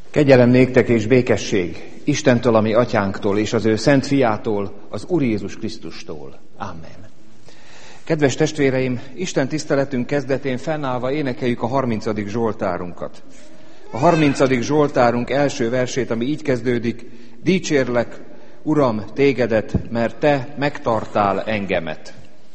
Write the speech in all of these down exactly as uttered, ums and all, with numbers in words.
Kegyelem néktek és békesség Istentől, a mi atyánktól, és az ő szent fiától, az Úr Jézus Krisztustól. Amen. Kedves testvéreim, Isten tiszteletünk kezdetén fennállva énekeljük a harmincadik zsoltárunkat. A harmincadik zsoltárunk első versét, ami így kezdődik: dicsérlek, Uram, tégedet, mert te megtartál engemet.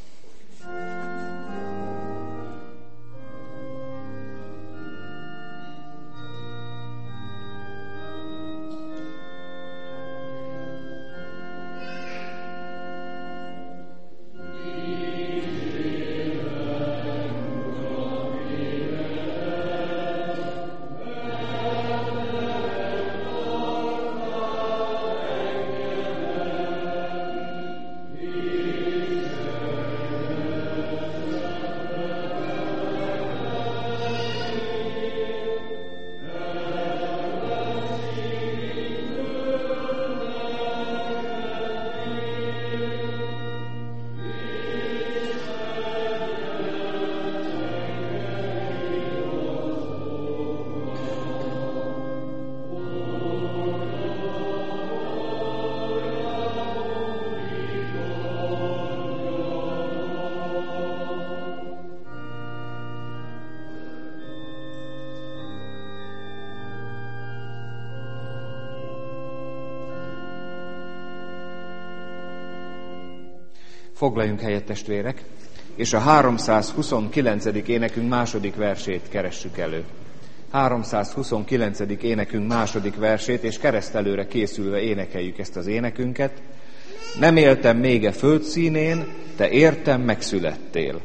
Foglaljunk helyet, testvérek, és a háromszázhuszonkilencedik énekünk második versét keressük elő. háromszázhuszonkilencedik énekünk második versét, és keresztelőre készülve énekeljük ezt az énekünket. Nem éltem még e földszínén, te értem megszülettél.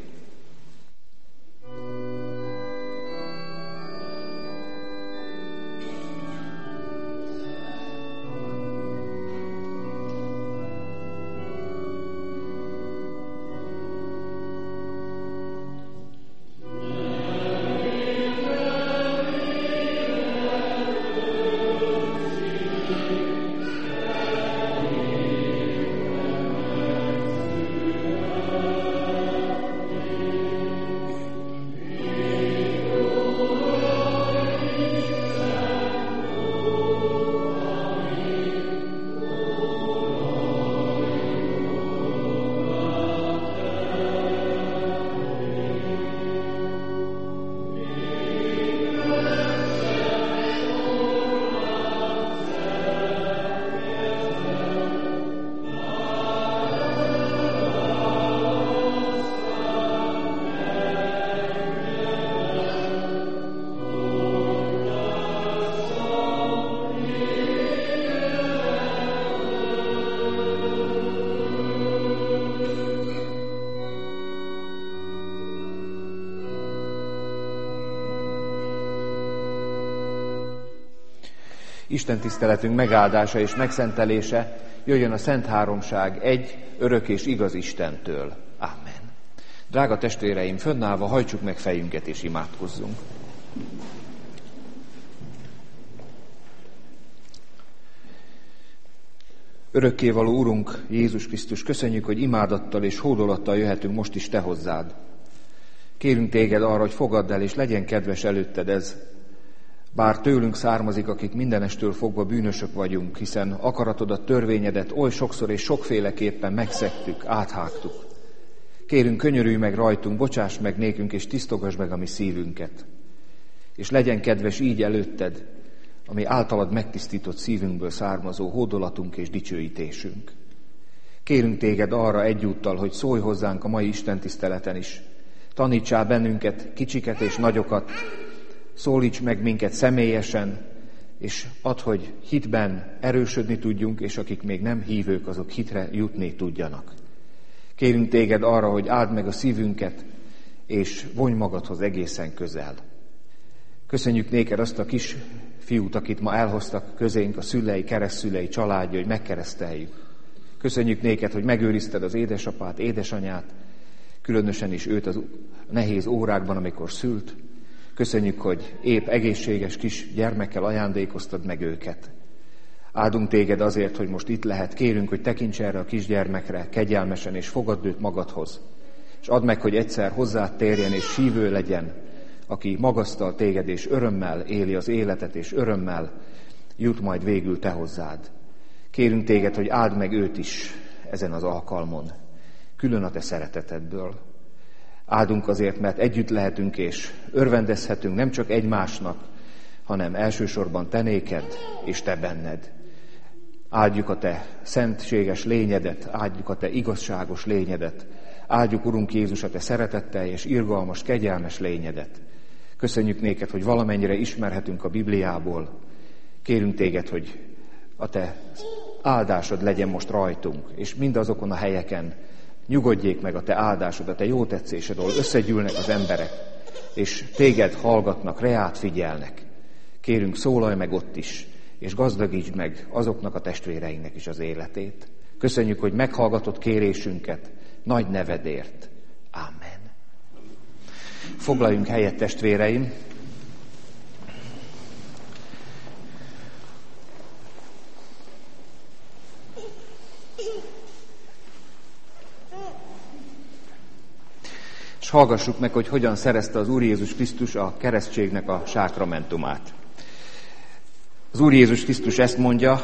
Isten tiszteletünk megáldása és megszentelése jöjjön a Szent Háromság egy, örök és igaz Istentől. Amen. Drága testvéreim, fönnállva hajtsuk meg fejünket és imádkozzunk. Örökkévaló Urunk, Jézus Krisztus, köszönjük, hogy imádattal és hódolattal jöhetünk most is Te hozzád. Kérünk Téged arra, hogy fogadd el, és legyen kedves előtted ez, bár tőlünk származik, akik mindenestől fogva bűnösök vagyunk, hiszen akaratodat, törvényedet oly sokszor és sokféleképpen megszektük, áthágtuk. Kérünk, könyörülj meg rajtunk, bocsáss meg nékünk, és tisztogass meg a mi szívünket. És legyen kedves így előtted, ami általad megtisztított szívünkből származó hódolatunk és dicsőítésünk. Kérünk Téged arra egyúttal, hogy szólj hozzánk a mai istentiszteleten is. Tanítsál bennünket, kicsiket és nagyokat, szólíts meg minket személyesen, és add, hogy hitben erősödni tudjunk, és akik még nem hívők, azok hitre jutni tudjanak. Kérünk Téged arra, hogy áld meg a szívünket, és vonj magadhoz egészen közel. Köszönjük néked azt a kis fiút, akit ma elhoztak közénk a szülei, keresztszülei családja, hogy megkereszteljük. Köszönjük néked, hogy megőrizted az édesapát, édesanyát, különösen is őt az nehéz órákban, amikor szült. Köszönjük, hogy épp egészséges kis gyermekkel ajándékoztad meg őket. Áldunk Téged azért, hogy most itt lehet. Kérünk, hogy tekints erre a kisgyermekre kegyelmesen, és fogadd őt magadhoz. És add meg, hogy egyszer hozzád térjen, és hívő legyen, aki magasztal téged, és örömmel éli az életet, és örömmel jut majd végül te hozzád. Kérünk téged, hogy áld meg őt is ezen az alkalmon, külön a te szeretetedből. Áldunk azért, mert együtt lehetünk és örvendezhetünk nem csak egymásnak, hanem elsősorban te néked és te benned. Áldjuk a te szentséges lényedet, áldjuk a te igazságos lényedet, áldjuk, Urunk Jézus, a te szeretetteljes, irgalmas, kegyelmes lényedet. Köszönjük néked, hogy valamennyire ismerhetünk a Bibliából. Kérünk téged, hogy a te áldásod legyen most rajtunk, és mindazokon a helyeken nyugodjék meg a te áldásod, a te jó tetszésed, ahol összegyűlnek az emberek, és téged hallgatnak, reád figyelnek. Kérünk, szólalj meg ott is, és gazdagítsd meg azoknak a testvéreinknek is az életét. Köszönjük, hogy meghallgatod kérésünket nagy nevedért. Amen. Foglaljunk helyet, testvéreim. És hallgassuk meg, hogy hogyan szerezte az Úr Jézus Krisztus a keresztségnek a sákramentumát. Az Úr Jézus Krisztus ezt mondja: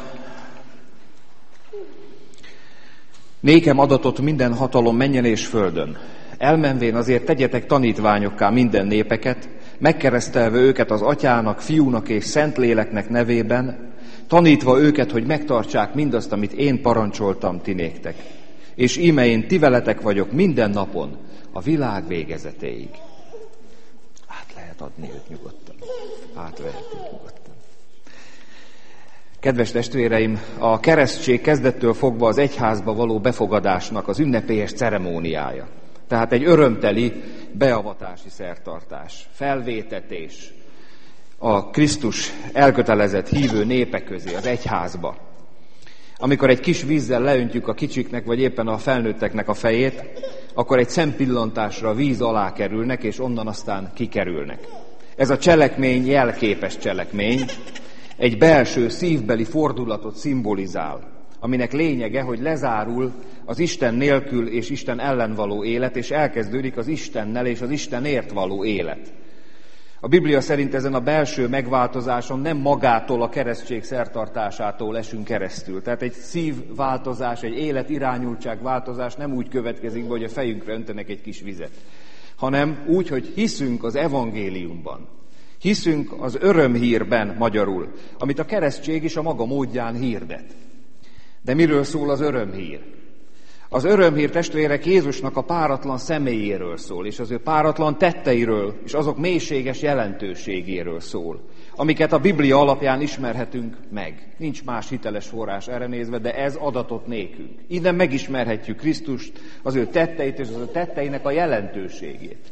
nékem adatott minden hatalom mennyen és földön. Elmenvén azért tegyetek tanítványokká minden népeket, megkeresztelve őket az Atyának, Fiúnak és Szentléleknek nevében, tanítva őket, hogy megtartsák mindazt, amit én parancsoltam ti néktek. És íme én ti veletek vagyok minden napon, a világ végezetéig. Át lehet adni őt nyugodtan. Átvehetünk nyugodtan. Kedves testvéreim, a keresztség kezdettől fogva az egyházba való befogadásnak az ünnepélyes ceremóniája. Tehát egy örömteli beavatási szertartás, felvétetés a Krisztus elkötelezett hívő népe közé, az egyházba. Amikor egy kis vízzel leöntjük a kicsiknek, vagy éppen a felnőtteknek a fejét, akkor egy szempillantásra víz alá kerülnek, és onnan aztán kikerülnek. Ez a cselekmény jelképes cselekmény, egy belső szívbeli fordulatot szimbolizál, aminek lényege, hogy lezárul az Isten nélkül és Isten ellen való élet, és elkezdődik az Istennel és az Istenért való élet. A Biblia szerint ezen a belső megváltozáson nem magától, a keresztség szertartásától esünk keresztül. Tehát egy szívváltozás, egy életirányultság változás nem úgy következik, hogy a fejünkre öntenek egy kis vizet, hanem úgy, hogy hiszünk az evangéliumban. Hiszünk az örömhírben, magyarul, amit a keresztség is a maga módján hirdet. De miről szól az örömhír? Az örömhír, testvérek, Jézusnak a páratlan személyéről szól, és az ő páratlan tetteiről, és azok mélységes jelentőségéről szól, amiket a Biblia alapján ismerhetünk meg. Nincs más hiteles forrás erre nézve, de ez adatot nékünk. Innen megismerhetjük Krisztust, az ő tetteit és az ő tetteinek a jelentőségét.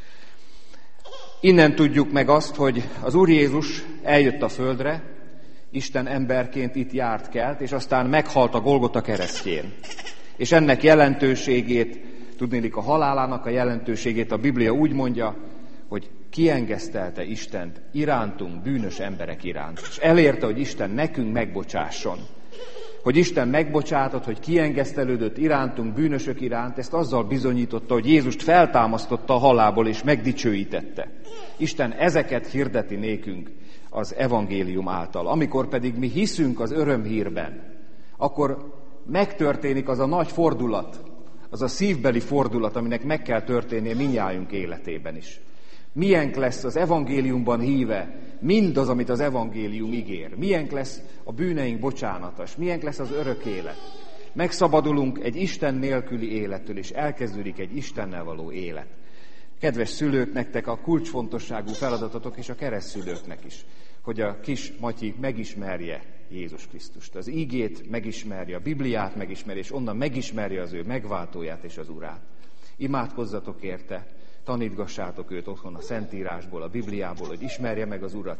Innen tudjuk meg azt, hogy az Úr Jézus eljött a földre, Isten emberként itt járt kelt, és aztán meghalt a Golgota keresztjén. És ennek jelentőségét, tudnélik a halálának a jelentőségét a Biblia úgy mondja, hogy kiengesztelte Istent irántunk, bűnös emberek iránt. És elérte, hogy Isten nekünk megbocsásson. Hogy Isten megbocsátott, hogy kiengesztelődött irántunk, bűnösök iránt, ezt azzal bizonyította, hogy Jézust feltámasztotta a halálból és megdicsőítette. Isten ezeket hirdeti nékünk az evangélium által. Amikor pedig mi hiszünk az örömhírben, akkor megtörténik az a nagy fordulat, az a szívbeli fordulat, aminek meg kell történnie mindnyájunk életében is. Milyenk lesz az evangéliumban híve mindaz, amit az evangélium ígér. Milyenk lesz a bűneink bocsánatos, milyenk lesz az örök élet. Megszabadulunk egy Isten nélküli élettől, és elkezdődik egy Istennel való élet. Kedves szülők, nektek a kulcsfontosságú feladatotok, és a keresztszülőknek is, hogy a kis Matyi megismerje Jézus Krisztust. Az ígét megismerje, a Bibliát megismerje, és onnan megismerje az ő megváltóját és az Urát. Imádkozzatok érte, tanítgassátok őt otthon a Szentírásból, a Bibliából, hogy ismerje meg az Urat.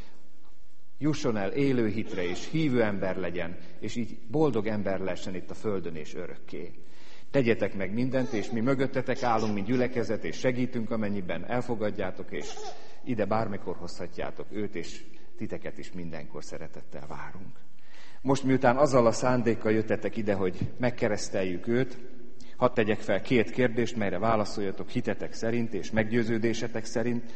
Jusson el élő hitre, és hívő ember legyen, és így boldog ember lehessen itt a földön és örökké. Tegyetek meg mindent, és mi mögöttetek állunk, mint gyülekezet, és segítünk, amennyiben elfogadjátok, és ide bármikor hozhatjátok őt, és titeket is mindenkor szeretettel várunk. Most miután azzal a szándékkal jöttetek ide, hogy megkereszteljük őt, hadd tegyek fel két kérdést, melyre válaszoljatok hitetek szerint és meggyőződésetek szerint.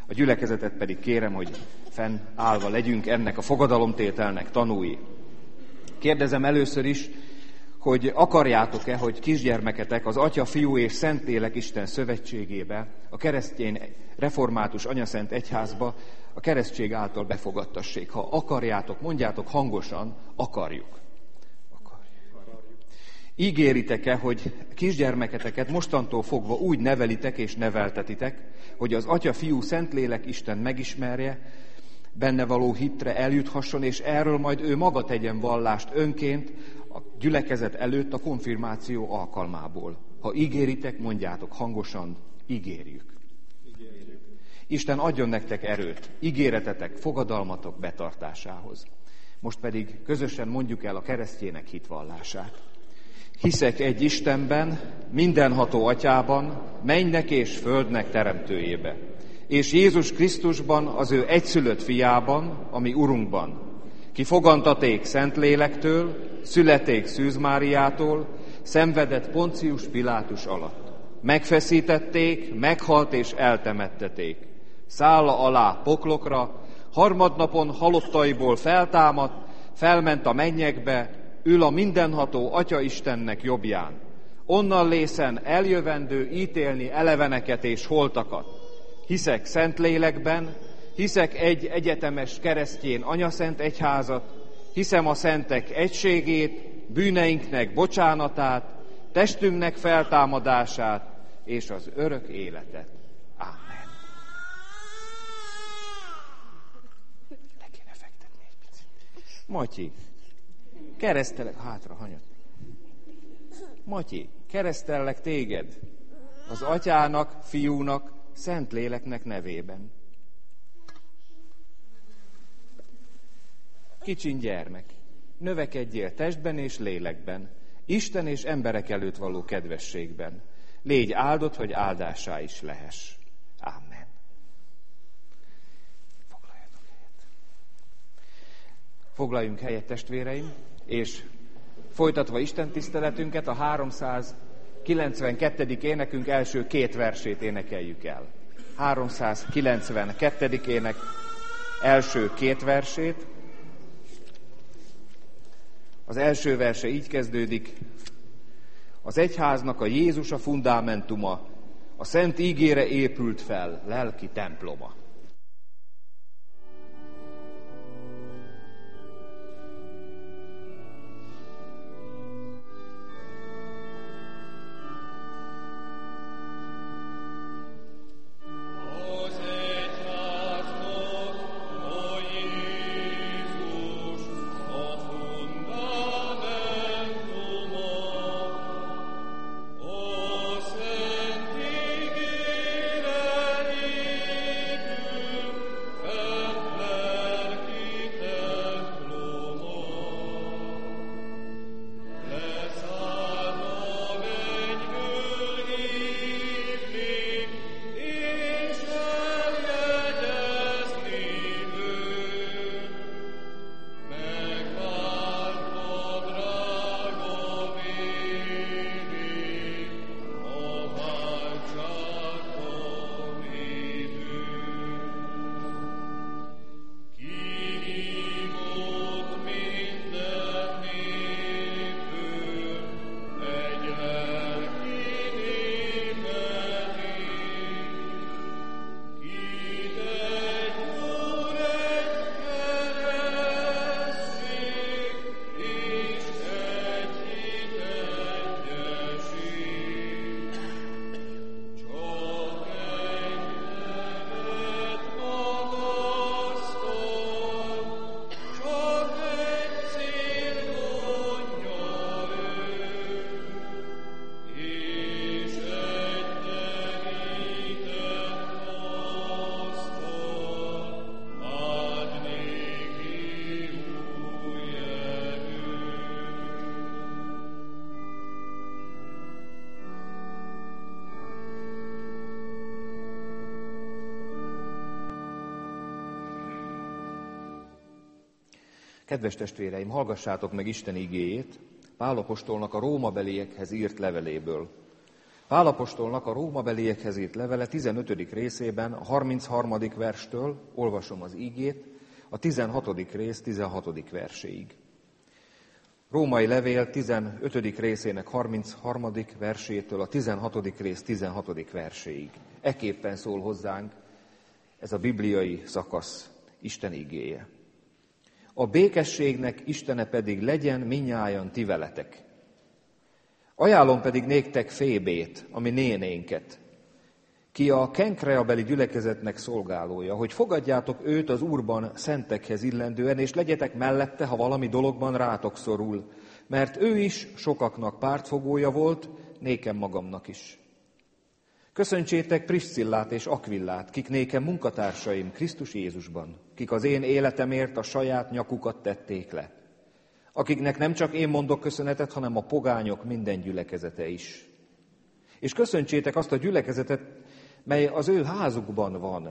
A gyülekezetet pedig kérem, hogy fennállva legyünk ennek a fogadalomtételnek tanúi. Kérdezem először is, hogy akarjátok-e, hogy kisgyermeketek az Atya, Fiú és Szentlélek Isten szövetségébe, a keresztény református anyaszent egyházba a keresztség által befogadtassék. Ha akarjátok, mondjátok hangosan, akarjuk. akarjuk. Ígéritek-e, hogy kisgyermeketeket mostantól fogva úgy nevelitek és neveltetitek, hogy az Atya, Fiú, Szentlélek Isten megismerje, benne való hitre eljuthasson, és erről majd ő maga tegyen vallást önként a gyülekezet előtt a konfirmáció alkalmából. Ha ígéritek, mondjátok hangosan, ígérjük. ígérjük. Isten adjon nektek erőt, ígéretetek, fogadalmatok betartásához. Most pedig közösen mondjuk el a keresztjének hitvallását. Hiszek egy Istenben, mindenható Atyában, mennynek és földnek teremtőjébe, és Jézus Krisztusban, az ő egyszülött fiában, ami Urunkban, ki fogantaték Szentlélektől, születék Szűz Máriától, szenvedett Poncius Pilátus alatt. Megfeszítették, meghalt és eltemetteték. Szálla alá poklokra, harmadnapon halottaiból feltámadt, felment a mennyekbe, ül a mindenható Atya Istennek jobbján. Onnan lészen eljövendő ítélni eleveneket és holtakat. Hiszek Szentlélekben, hiszek egy egyetemes keresztjén anyaszent egyházat, hiszem a szentek egységét, bűneinknek bocsánatát, testünknek feltámadását és az örök életet. Ámen. Le kéne fektetni egy picit. Matyi, keresztelek, hátra hanyat. Matyi, keresztellek téged az Atyának, Fiúnak, Szentléleknek nevében. Kicsin gyermek, növekedjél testben és lélekben, Isten és emberek előtt való kedvességben. Légy áldott, hogy áldássá is lehess. Amen. Foglaljatok helyet. Foglaljunk helyet, testvéreim, és folytatva Isten tiszteletünket, a háromszázkilencvenkettedik énekünk első két versét énekeljük el. háromszázkilencvenkettedik ének első két versét. Az első verse így kezdődik: az egyháznak a Jézus a fundamentuma, a szent ígére épült fel lelki temploma. Kedves testvéreim, hallgassátok meg Isten igéjét Pál apostolnak a rómabeliekhez írt leveléből. Pál apostolnak a rómabeliekhez írt levele tizenötödik részében, a harmincharmadik verstől olvasom az ígét, a tizenhatodik rész tizenhatodik verséig. Római levél tizenötödik részének harmincharmadik versétől a tizenhatodik rész tizenhatodik verséig. Ekképpen szól hozzánk ez a bibliai szakasz Isten igéje. A békességnek Istene pedig legyen minnyájan ti veletek. Ajánlom pedig néktek Fébét, ami nénénket, ki a Kenkreabeli gyülekezetnek szolgálója, hogy fogadjátok őt az Úrban szentekhez illendően, és legyetek mellette, ha valami dologban rátok szorul, mert ő is sokaknak pártfogója volt, nékem magamnak is. Köszöntsétek Priscillát és Akvillát, kik nékem munkatársaim Krisztus Jézusban, kik az én életemért a saját nyakukat tették le, akiknek nem csak én mondok köszönetet, hanem a pogányok minden gyülekezete is. És köszöntsétek azt a gyülekezetet, mely az ő házukban van.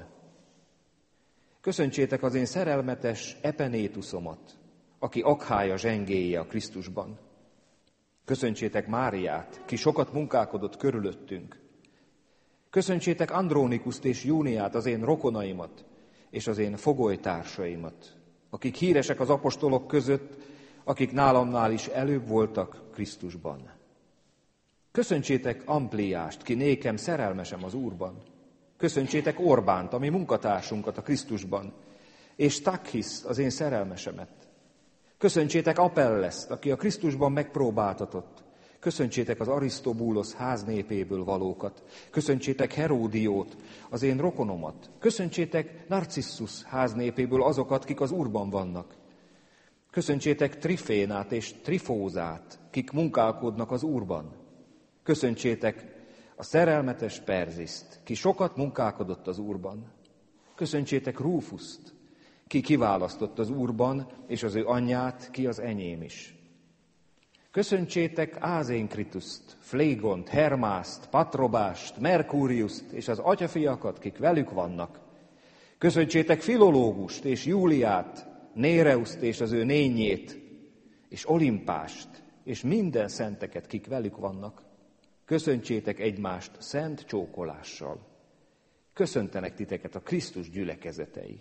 Köszöntsétek az én szerelmetes Epenétuszomat, aki Akhája zsengéje a Krisztusban. Köszöntsétek Máriát, ki sokat munkálkodott körülöttünk. Köszöntsétek Andrónikuszt és Júniát, az én rokonaimat, és az én fogolytársaimat, akik híresek az apostolok között, akik nálamnál is előbb voltak Krisztusban. Köszöntsétek Ampliást, ki nékem szerelmesem az Úrban. Köszöntsétek Orbánt, ami munkatársunkat a Krisztusban, és Takhiszt, az én szerelmesemet. Köszöntsétek Apelleszt, aki a Krisztusban megpróbáltatott. Köszöntsétek az Arisztobúlosz háznépéből valókat. Köszöntsétek Heródiót, az én rokonomat. Köszöntsétek Narcissus háznépéből azokat, kik az Úrban vannak. Köszöntsétek Trifénát és Trifózát, kik munkálkodnak az Úrban. Köszöntsétek a szerelmetes Perziszt, ki sokat munkálkodott az Úrban. Köszöntsétek Rúfuszt, ki kiválasztott az Úrban, és az ő anyját, ki az enyém is. Köszöntsétek Ázénkrituszt, Flégont, Hermászt, Patrobást, Merkúriuszt és az atyafiakat, kik velük vannak. Köszöntsétek Filológust és Júliát, Néreuszt és az ő nényét, és Olimpást, és minden szenteket, kik velük vannak. Köszöntsétek egymást szent csókolással. Köszöntenek titeket a Krisztus gyülekezetei.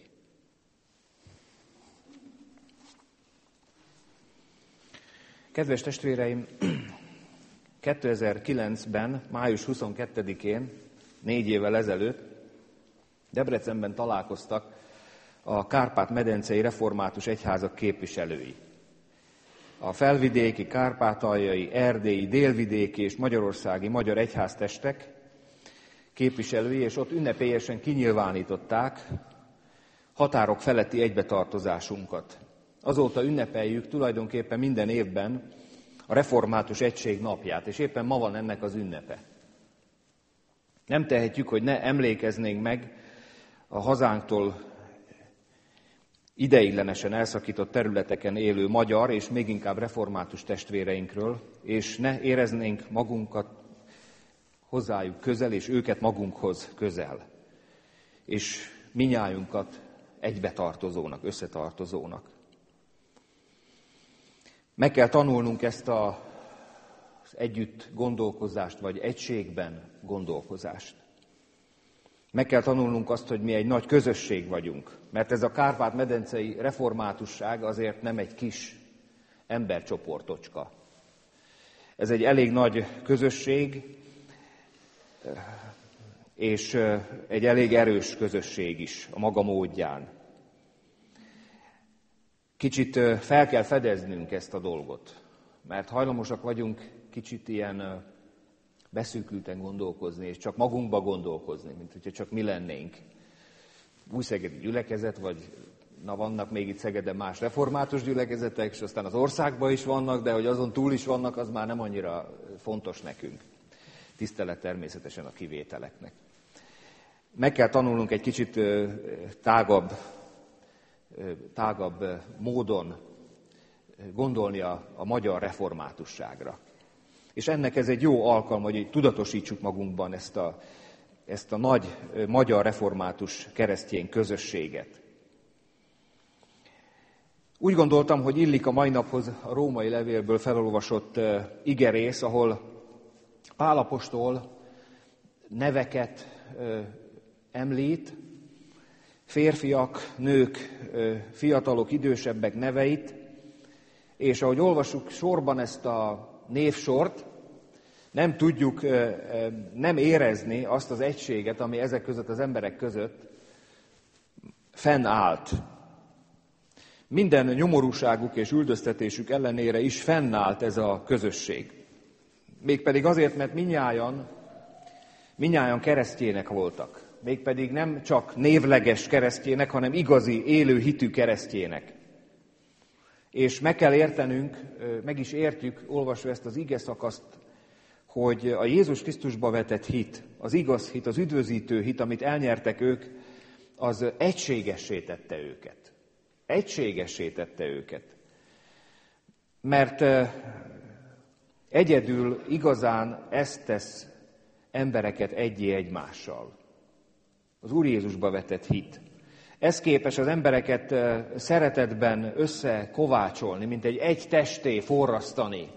Kedves testvéreim, kétezer-kilencben, május huszonkettedikén, négy évvel ezelőtt Debrecenben találkoztak a Kárpát-medencei református egyházak képviselői. A felvidéki, kárpátaljai, erdélyi, délvidéki és magyarországi magyar egyháztestek képviselői, és ott ünnepélyesen kinyilvánították határok feletti egybetartozásunkat. Azóta ünnepeljük tulajdonképpen minden évben a Református Egység napját, és éppen ma van ennek az ünnepe. Nem tehetjük, hogy ne emlékeznénk meg a hazánktól ideiglenesen elszakított területeken élő magyar és még inkább református testvéreinkről, és ne éreznénk magunkat hozzájuk közel, és őket magunkhoz közel, és minnyájunkat egybetartozónak, összetartozónak. Meg kell tanulnunk ezt a, az együtt gondolkozást, vagy egységben gondolkozást. Meg kell tanulnunk azt, hogy mi egy nagy közösség vagyunk, mert ez a Kárpát-medencei reformátusság azért nem egy kis embercsoportocska. Ez egy elég nagy közösség, és egy elég erős közösség is a maga módján. Kicsit fel kell fedeznünk ezt a dolgot, mert hajlamosak vagyunk kicsit ilyen beszűkülten gondolkozni, és csak magunkba gondolkozni, mint hogyha csak mi lennénk. Újszegedi gyülekezet, vagy na vannak még itt Szegeden más református gyülekezetek, és aztán az országban is vannak, de hogy azon túl is vannak, az már nem annyira fontos nekünk. Tisztelet természetesen a kivételeknek. Meg kell tanulnunk egy kicsit tágabb, tágabb módon gondolni a, a magyar reformátusságra. És ennek ez egy jó alkalom, hogy tudatosítsuk magunkban ezt a, ezt a nagy magyar református keresztény közösséget. Úgy gondoltam, hogy illik a mai naphoz a római levélből felolvasott igerész, ahol Pál apostol neveket ö, említ, férfiak, nők, ö, fiatalok, idősebbek neveit, és ahogy olvassuk sorban ezt a névsort, nem tudjuk ö, ö, nem érezni azt az egységet, ami ezek között az emberek között fennállt. Minden nyomorúságuk és üldöztetésük ellenére is fennállt ez a közösség. Mégpedig azért, mert mindnyájan, mindnyájan keresztjének voltak. Mégpedig nem csak névleges keresztjének, hanem igazi, élő hitű keresztjének. És meg kell értenünk, meg is értjük, olvasva ezt az ige szakaszt, hogy a Jézus Krisztusba vetett hit, az igaz hit, az üdvözítő hit, amit elnyertek ők, az egységessé tette őket. Egységessé tette őket. Mert egyedül igazán ezt tesz embereket egyé egymással. Az Úr Jézusba vetett hit. Ez képes az embereket szeretetben összekovácsolni, mint egy egy testé forrasztani.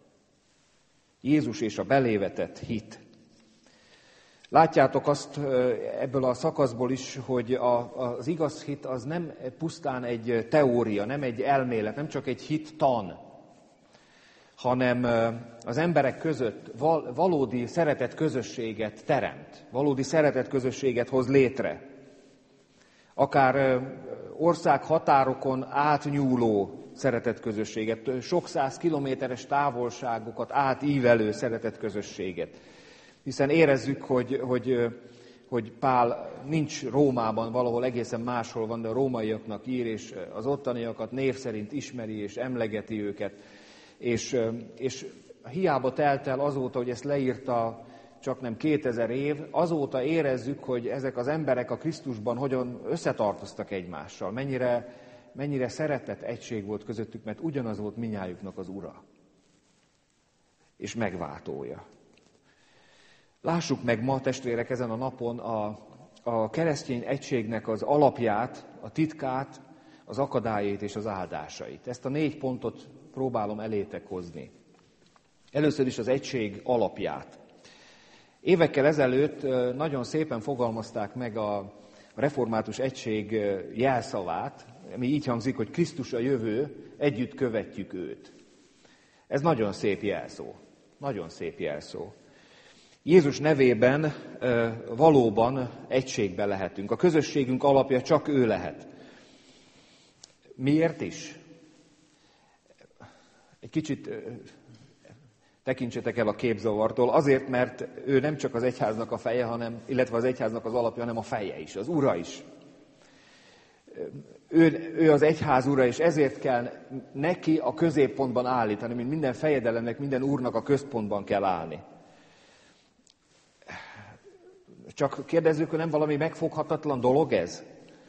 Jézus és a belévetett hit. Látjátok azt ebből a szakaszból is, hogy a, az igaz hit az nem pusztán egy teória, nem egy elmélet, nem csak egy hittan, hanem az emberek között val, valódi szeretet közösséget teremt, valódi szeretet közösséget hoz létre. Akár ország határokon átnyúló szeretet közösséget, sok száz kilométeres távolságokat átívelő szeretet közösséget. Hiszen érezzük, hogy, hogy, hogy Pál nincs Rómában, valahol egészen máshol van, de a rómaiaknak ír, és az ottaniakat név szerint ismeri és emlegeti őket. És, és hiába telt el azóta, hogy ezt leírta csak nem kétezer év, azóta érezzük, hogy ezek az emberek a Krisztusban hogyan összetartoztak egymással, mennyire, mennyire szeretett egység volt közöttük, mert ugyanaz volt mindnyájuknak az Ura és megváltója. Lássuk meg ma, testvérek, ezen a napon a, a keresztény egységnek az alapját, a titkát, az akadályait és az áldásait. Ezt a négy pontot próbálom elétek hozni. Először is az egység alapját. Évekkel ezelőtt nagyon szépen fogalmazták meg a református egység jelszavát, ami így hangzik, hogy Krisztus a jövő, együtt követjük őt. Ez nagyon szép jelszó. Nagyon szép jelszó. Jézus nevében valóban egységbe lehetünk. A közösségünk alapja csak ő lehet. Miért is? Egy kicsit tekintsetek el a képzavartól. Azért, mert ő nem csak az egyháznak a feje, hanem, illetve az egyháznak az alapja, hanem a feje is, az ura is. Ő, ő az egyház ura, és ezért kell neki a középpontban állítani, mint minden fejedelemnek, minden úrnak a központban kell állni. Csak kérdezzük, hogy nem valami megfoghatatlan dolog ez?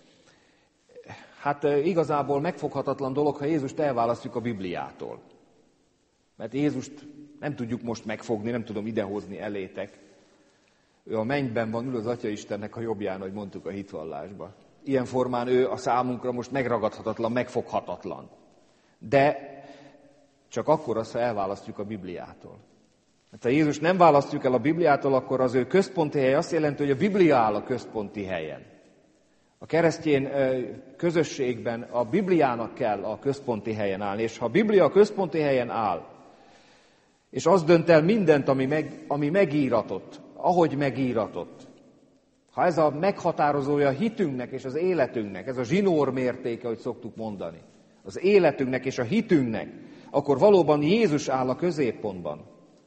Hát igazából megfoghatatlan dolog, ha Jézust elválasztjuk a Bibliától. Mert Jézust nem tudjuk most megfogni, nem tudom idehozni elétek. Ő a mennyben van, ül az Atya Istennek a jobbján, ahogy mondtuk a hitvallásban. Ilyen formán ő a számunkra most megragadhatatlan, megfoghatatlan. De csak akkor az, ha elválasztjuk a Bibliától. Hát ha Jézus nem választjuk el a Bibliától, akkor az ő központi helye azt jelenti, hogy a Biblia áll a központi helyen. A keresztény közösségben a Bibliának kell a központi helyen állni, és ha a Biblia a központi helyen áll, és az dönt el mindent, ami, meg, ami megíratott, ahogy megíratott, ha ez a meghatározója a hitünknek és az életünknek, ez a zsinór mértéke, ahogy szoktuk mondani, az életünknek és a hitünknek, akkor valóban Jézus áll a középpontban.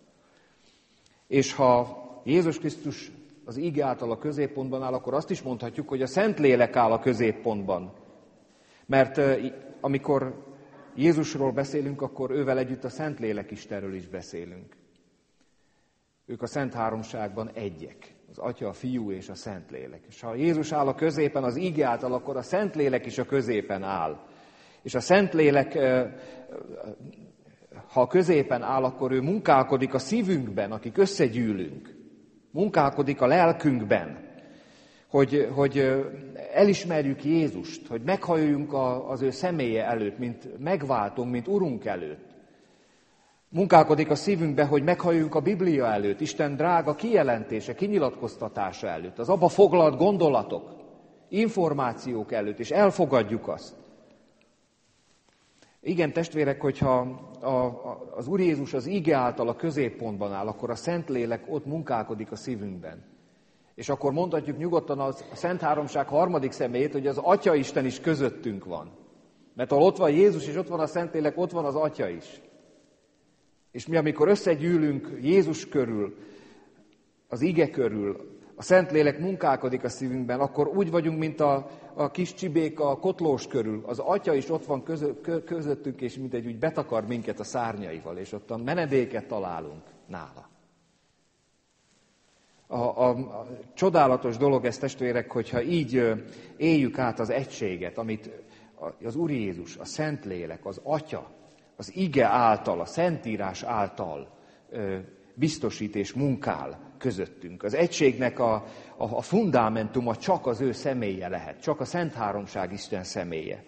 És ha Jézus Krisztus az ige által a középpontban áll, akkor azt is mondhatjuk, hogy a Szentlélek áll a középpontban. Mert amikor Jézusról beszélünk, akkor ővel együtt a Szentlélek Istenről is beszélünk. Ők a Szent Háromságban egyek. Az Atya, a Fiú és a Szentlélek. És ha Jézus áll a középen az ige által, akkor a Szentlélek is a középen áll. És a Szentlélek, ha a középen áll, akkor ő munkálkodik a szívünkben, akik összegyűlünk. Munkálkodik a lelkünkben, hogy, hogy elismerjük Jézust, hogy meghalljunk az ő személye előtt, mint megváltunk, mint Urunk előtt. Munkálkodik a szívünkbe, hogy meghalljunk a Biblia előtt, Isten drága kijelentése, kinyilatkoztatása előtt, az abba foglalt gondolatok, információk előtt, és elfogadjuk azt. Igen, testvérek, hogyha a, a, az Úr Jézus az ige által a középpontban áll, akkor a Szentlélek ott munkálkodik a szívünkben. És akkor mondhatjuk nyugodtan a Szent Háromság harmadik személyét, hogy az Atya Isten is közöttünk van. Mert ahol ott van Jézus, és ott van a Szentlélek, ott van az Atya is. És mi, amikor összegyűlünk Jézus körül, az ige körül, a Szentlélek munkálkodik a szívünkben, akkor úgy vagyunk, mint a, a kis csibéka a kotlós körül. Az Atya is ott van közö, közöttünk, és mindegy úgy betakar minket a szárnyaival, és ott a menedéket találunk nála. A, a, a csodálatos dolog ez, testvérek, hogyha így éljük át az egységet, amit az Úr Jézus, a Szentlélek, az Atya, az ige által, a Szentírás által biztosít és munkál közöttünk. Az egységnek a, a, a fundamentuma csak az ő személye lehet, csak a Szent Háromság Isten személye.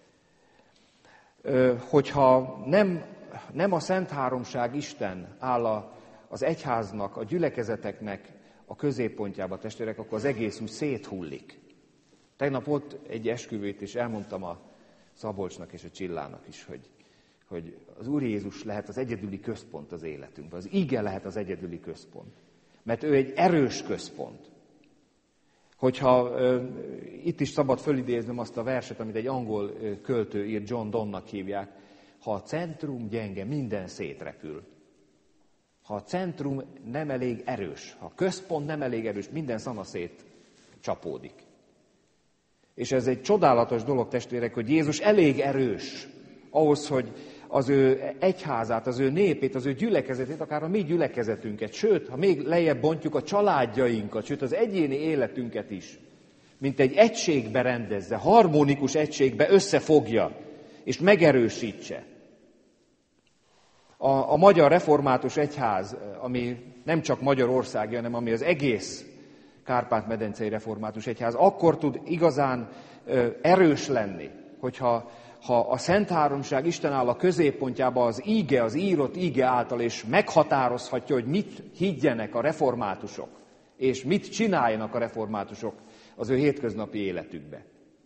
Hogyha nem, nem a Szent Háromság Isten áll a, az egyháznak, a gyülekezeteknek a középpontjába, testvérek, akkor az egész úgy széthullik. Tegnap volt egy esküvőt, és elmondtam a Szabolcsnak és a Csillának is, hogy hogy az Úr Jézus lehet az egyedüli központ az életünkben, az ige lehet az egyedüli központ. Mert ő egy erős központ. Hogyha ö, itt is szabad fölidéznem azt a verset, amit egy angol ö, költő írt, John Donne-nak hívják, ha a centrum gyenge, minden szétrepül. Ha a centrum nem elég erős, ha a központ nem elég erős, minden szana szét csapódik. És ez egy csodálatos dolog, testvérek, hogy Jézus elég erős ahhoz, hogy az ő egyházát, az ő népét, az ő gyülekezetét, akár a mi gyülekezetünket, sőt, ha még lejjebb bontjuk a családjainkat, sőt az egyéni életünket is, mint egy egységbe rendezze, harmonikus egységbe összefogja, és megerősítse. A, a Magyar Református Egyház, ami nem csak Magyarországi, hanem ami az egész Kárpát-medencei Református Egyház, akkor tud igazán ö, erős lenni, hogyha ha a Szent Háromság Isten áll a középpontjában az íge, az írott íge által, és meghatározhatja, hogy mit higgyenek a reformátusok, és mit csináljanak a reformátusok az ő hétköznapi életükbe.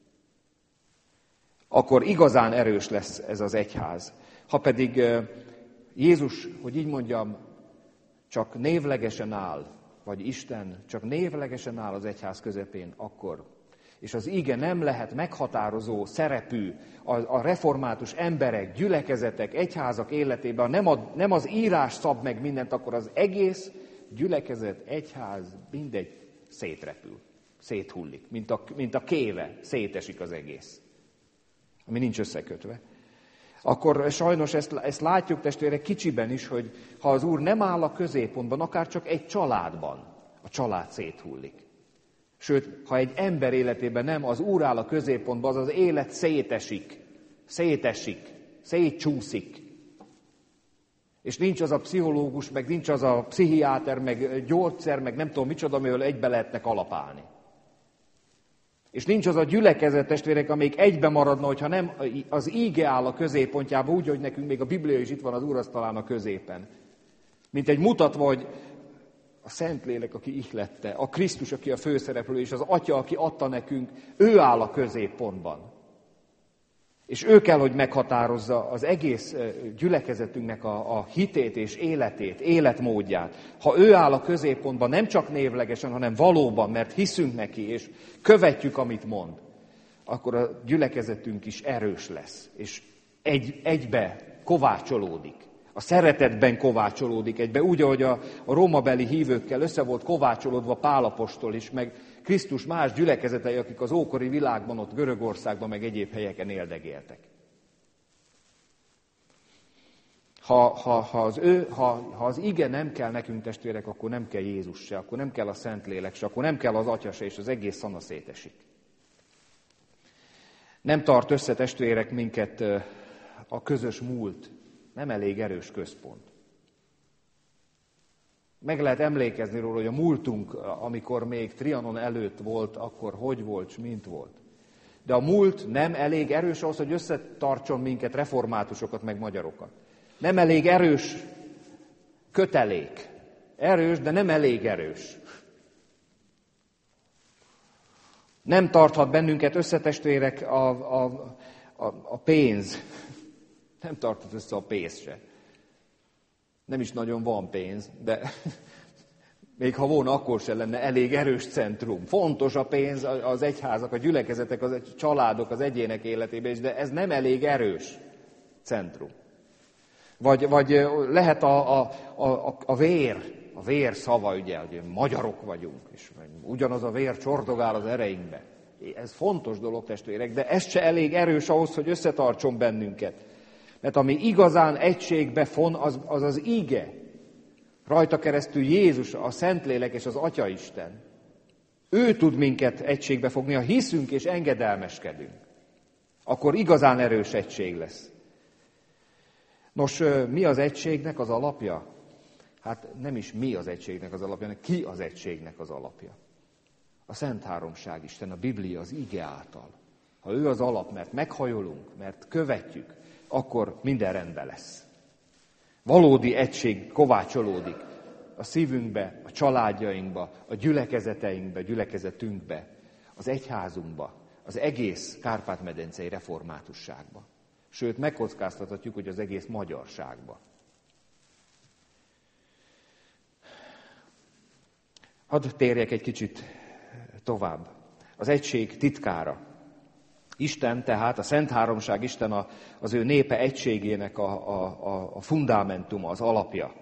Akkor igazán erős lesz ez az egyház. Ha pedig Jézus, hogy így mondjam, csak névlegesen áll, vagy Isten csak névlegesen áll az egyház közepén, akkor és az ige nem lehet meghatározó szerepű a, a református emberek, gyülekezetek, egyházak életében, nem, a, nem az írás szab meg mindent, akkor az egész gyülekezet, egyház, mindegy, szétrepül, széthullik, mint a, mint a kéve, szétesik az egész, ami nincs összekötve. Akkor sajnos ezt, ezt látjuk, testvérek, kicsiben is, hogy ha az Úr nem áll a középpontban, akár csak egy családban, a család széthullik. Sőt, ha egy ember életében nem az Úr áll a középpontban, az az élet szétesik, szétesik, szétcsúszik. És nincs az a pszichológus, meg nincs az a pszichiáter, meg gyógyszer, meg nem tudom micsoda, amivel egybe lehetne kalapálni. És nincs az a gyülekezet, testvérek, amelyik egybe maradna, hogyha nem az íge áll a középpontjában, úgy, hogy nekünk még a Biblia is itt van az úrasztalán a középen. Mint egy mutatva, hogy a Szentlélek, aki ihlette, a Krisztus, aki a főszereplő, és az Atya, aki adta nekünk, ő áll a középpontban. És ő kell, hogy meghatározza az egész gyülekezetünknek a, a hitét és életét, életmódját. Ha ő áll a középpontban, nem csak névlegesen, hanem valóban, mert hiszünk neki, és követjük, amit mond, akkor a gyülekezetünk is erős lesz, és egy, egybe kovácsolódik. A szeretetben kovácsolódik egybe, úgy, ahogy a, a rómabeli hívőkkel össze volt kovácsolódva Pál apostol is, meg Krisztus más gyülekezetei, akik az ókori világban, ott Görögországban, meg egyéb helyeken éldegéltek. Ha, ha, ha, az ő, ha, ha az ige nem kell nekünk, testvérek, akkor nem kell Jézus se, akkor nem kell a Szentlélek se, akkor nem kell az Atya se, és az egész szana szétesik. Nem tart össze, testvérek, minket a közös múlt, nem elég erős központ. Meg lehet emlékezni róla, hogy a múltunk, amikor még Trianon előtt volt, akkor hogy volt, s mint volt. De a múlt nem elég erős ahhoz, hogy összetartson minket, reformátusokat, meg magyarokat. Nem elég erős kötelék. Erős, de nem elég erős. Nem tarthat bennünket össze, testvérek, a, a, a, a pénz. Nem tarthat össze a pénz se. Nem is nagyon van pénz, de még ha volna, akkor se lenne elég erős centrum. Fontos a pénz az egyházak, a gyülekezetek, a családok, az egyének életében is, de ez nem elég erős centrum. Vagy, vagy lehet a, a, a, a vér, a vér szava, ugye, hogy magyarok vagyunk, és ugyanaz a vér csordogál az ereinkbe. Ez fontos dolog, testvérek, de ez se elég erős ahhoz, hogy összetartson bennünket. Mert ami igazán egységbe fon, az az, az ige. Rajta keresztül Jézus, a Szentlélek és az Atyaisten. Ő tud minket egységbe fogni, ha hiszünk és engedelmeskedünk. Akkor igazán erős egység lesz. Nos, mi az egységnek az alapja? Hát nem is mi az egységnek az alapja, hanem ki az egységnek az alapja. A Szent Háromság Isten, a Biblia, az ige által. Ha ő az alap, mert meghajolunk, mert követjük, akkor minden rendben lesz. Valódi egység kovácsolódik a szívünkbe, a családjainkba, a gyülekezeteinkbe, a gyülekezetünkbe, az egyházunkba, az egész Kárpát-medencei reformátusságba. Sőt, megkockáztathatjuk, hogy az egész magyarságba. Hadd térjek egy kicsit tovább. Az egység titkára. Isten tehát, a Szent Háromság Isten a, az ő népe egységének a, a, a fundamentuma, az alapja.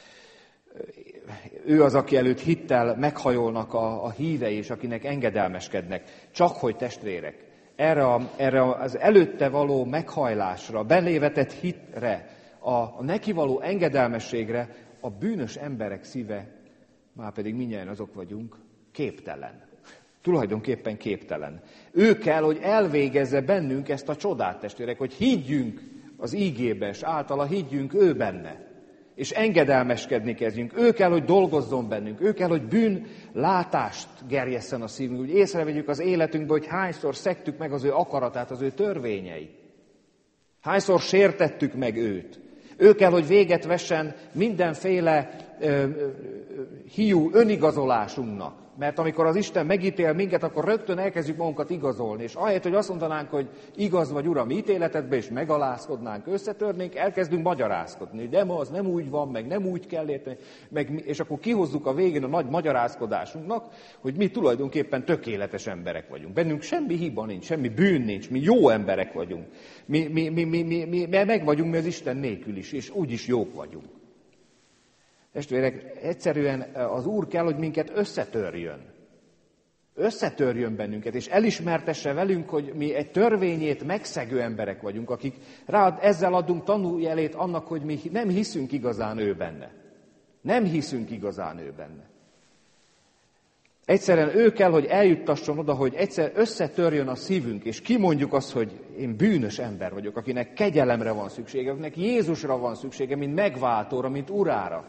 Ő az, aki előtt hittel meghajolnak a, a hívei, és akinek engedelmeskednek. Csak hogy testvérek, erre, a, erre az előtte való meghajlásra, belévetett hitre, a, a neki való engedelmességre a bűnös emberek szíve, már pedig mindjárt azok vagyunk, képtelen. Tulajdonképpen képtelen. Ő kell, hogy elvégezze bennünk ezt a csodát, testvérek, hogy higgyünk az ígébe, és általa higgyünk ő benne. És engedelmeskedni kezdjünk. Ő kell, hogy dolgozzon bennünk. Ő kell, hogy bűnlátást gerjesszen a szívünk. Úgy észrevegyük az életünkben, hogy hányszor szegtük meg az ő akaratát, az ő törvényeit. Hányszor sértettük meg őt. Ő kell, hogy véget vessen mindenféle ö, ö, hiú önigazolásunknak. Mert amikor az Isten megítél minket, akkor rögtön elkezdjük magunkat igazolni. És ahelyett, hogy azt mondanánk, hogy igaz vagy Uram ítéletedbe, és megalázkodnánk, összetörnénk, elkezdünk magyarázkodni. De ma az nem úgy van, meg nem úgy kell érteni. Meg, és akkor kihozzuk a végén a nagy magyarázkodásunknak, hogy mi tulajdonképpen tökéletes emberek vagyunk. Bennünk semmi hiba nincs, semmi bűn nincs, mi jó emberek vagyunk. Mi, mi, mi, mi, mi, mi, mi meg vagyunk mi az Isten nélkül is, és úgyis jók vagyunk. Testvérek, egyszerűen az Úr kell, hogy minket összetörjön. Összetörjön bennünket, és elismertesse velünk, hogy mi egy törvényét megszegő emberek vagyunk, akik rá ezzel adunk tanújelét annak, hogy mi nem hiszünk igazán ő benne. Nem hiszünk igazán ő benne. Egyszerűen ő kell, hogy eljuttasson oda, hogy egyszer összetörjön a szívünk, és kimondjuk azt, hogy én bűnös ember vagyok, akinek kegyelemre van szüksége, akinek Jézusra van szüksége, mint megváltóra, mint urára.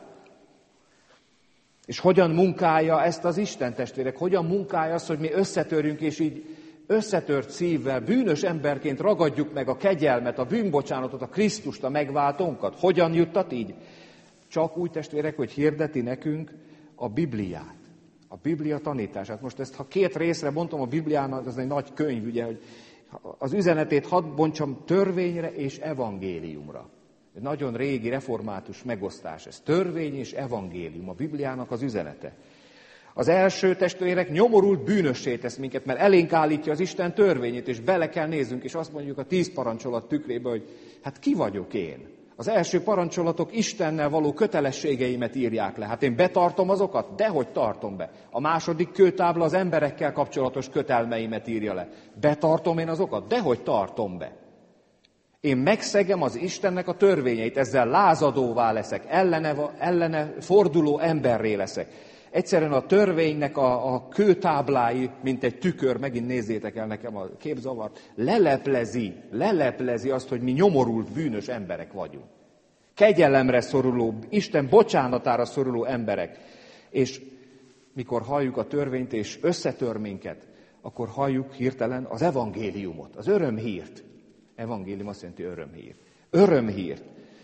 És hogyan munkálja ezt az Isten, testvérek? Hogyan munkálja azt, hogy mi összetörjünk, és így összetört szívvel, bűnös emberként ragadjuk meg a kegyelmet, a bűnbocsánatot, a Krisztust, a megváltónkat? Hogyan juttat így? Csak úgy, testvérek, hogy hirdeti nekünk a Bibliát, a Biblia tanítását. Most ezt, ha két részre bontom a Bibliának, az egy nagy könyv, ugye, hogy az üzenetét hadd bontsam törvényre és evangéliumra. Egy nagyon régi református megosztás. Ez törvény és evangélium, a Bibliának az üzenete. Az első, testvérek, nyomorult bűnössé tesz minket, mert elénk állítja az Isten törvényét, és bele kell néznünk, és azt mondjuk a tíz parancsolat tükrébe, hogy hát ki vagyok én? Az első parancsolatok Istennel való kötelességeimet írják le. Hát én betartom azokat? Dehogy tartom be. A második kőtábla az emberekkel kapcsolatos kötelmeimet írja le. Betartom én azokat? Dehogy tartom be. Én megszegem az Istennek a törvényeit, ezzel lázadóvá leszek, ellene, ellene forduló emberré leszek. Egyszerűen a törvénynek a, a kőtáblái, mint egy tükör, megint nézzétek el nekem a képzavart, leleplezi, leleplezi azt, hogy mi nyomorult, bűnös emberek vagyunk. Kegyelemre szoruló, Isten bocsánatára szoruló emberek. És mikor halljuk a törvényt és összetör minket, akkor halljuk hirtelen az evangéliumot, az örömhírt. Evangélium azt jelenti örömhír. Örömhírt.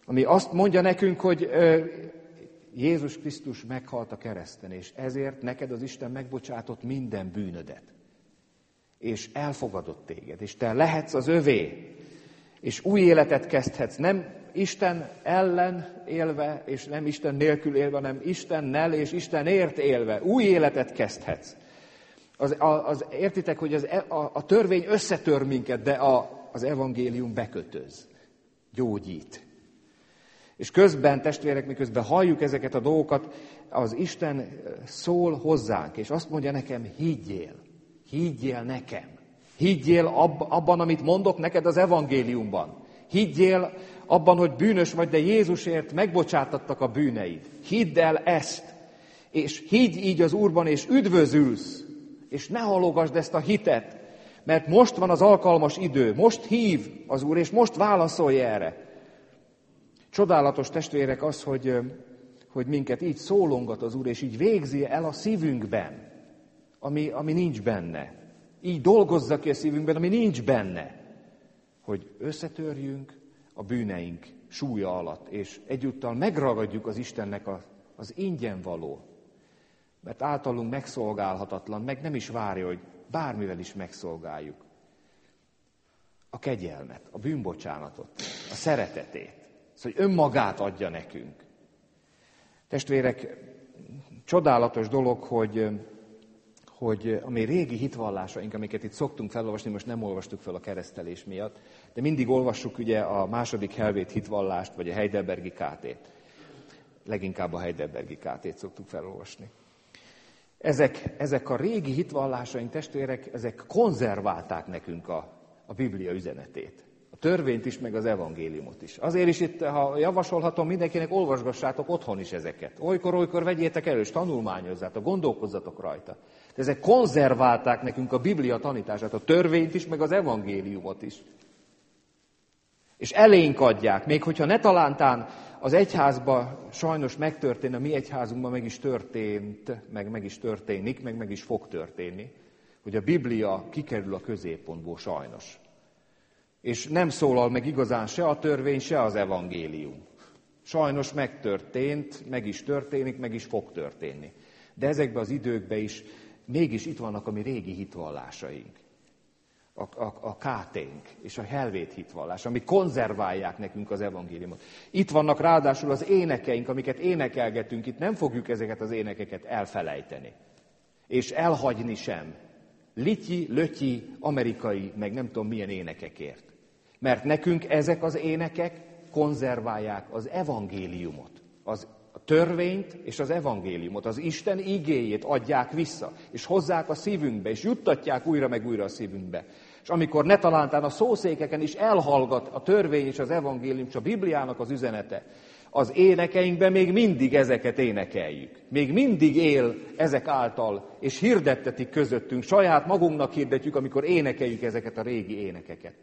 Ami azt mondja nekünk, hogy Jézus Krisztus meghalt a kereszten, és ezért neked az Isten megbocsátott minden bűnödet. És elfogadott téged, és te lehetsz az övé, és új életet kezdhetsz. Nem Isten ellen élve, és nem Isten nélkül élve, hanem Istennel és Istenért élve. Új életet kezdhetsz. Az, az, értitek, hogy az, a, a törvény összetör minket, de a, az evangélium bekötöz, gyógyít. És közben, testvérek, miközben halljuk ezeket a dolgokat, az Isten szól hozzánk, és azt mondja nekem, higgyél, higgyél nekem. Higgyél ab, abban, amit mondok neked az evangéliumban. Higgyél abban, hogy bűnös vagy, de Jézusért megbocsátattak a bűneid. Hidd el ezt, és higgy így az Úrban, és üdvözülsz, és ne halogasd ezt a hitet, mert most van az alkalmas idő, most hív az Úr, és most válaszolj erre. Csodálatos, testvérek, az, hogy, hogy minket így szólongat az Úr, és így végzi el a szívünkben, ami, ami nincs benne. Így dolgozza ki a szívünkben, ami nincs benne. Hogy összetörjünk a bűneink súlya alatt, és egyúttal megragadjuk az Istennek a, az ingyen való. Mert általunk megszolgálhatatlan, meg nem is várja, hogy bármivel is megszolgáljuk. A kegyelmet, a bűnbocsánatot, a szeretetét. Szóval, hogy önmagát adja nekünk. Testvérek, csodálatos dolog, hogy, hogy a mi régi hitvallásaink, amiket itt szoktunk felolvasni, most nem olvastuk fel a keresztelés miatt, de mindig olvassuk ugye a második helvét hitvallást, vagy a Heidelbergi kátét. Leginkább a Heidelbergi kátét szoktuk felolvasni. Ezek, ezek a régi hitvallásaink, testvérek, ezek konzerválták nekünk a, a Biblia üzenetét. A törvényt is, meg az evangéliumot is. Azért is itt, ha javasolhatom mindenkinek, olvasgassátok otthon is ezeket. Olykor-olykor vegyétek elő, és tanulmányozzátok, gondolkozzatok rajta. De ezek konzerválták nekünk a Biblia tanítását, a törvényt is, meg az evangéliumot is. És elénk adják, még hogyha ne talántán az egyházban sajnos megtörtént, a mi egyházunkban meg is történt, meg meg is történik, meg meg is fog történni, hogy a Biblia kikerül a középpontból sajnos. És nem szólal meg igazán se a törvény, se az evangélium. Sajnos megtörtént, meg is történik, meg is fog történni. De ezekben az időkben is mégis itt vannak a mi régi hitvallásaink. A, a, a káténk és a helvét hitvallás, ami konzerválják nekünk az evangéliumot. Itt vannak ráadásul az énekeink, amiket énekelgetünk, itt nem fogjuk ezeket az énekeket elfelejteni. És elhagyni sem. Lityi, lötyi, amerikai, meg nem tudom milyen énekekért. Mert nekünk ezek az énekek konzerválják az evangéliumot, az a törvényt és az evangéliumot, az Isten igéjét adják vissza, és hozzák a szívünkbe, és juttatják újra meg újra a szívünkbe. És amikor ne talántán a szószékeken is elhallgat a törvény és az evangélium, és a Bibliának az üzenete, az énekeinkben még mindig ezeket énekeljük. Még mindig él ezek által, és hirdettetik közöttünk, saját magunknak hirdetjük, amikor énekeljük ezeket a régi énekeket.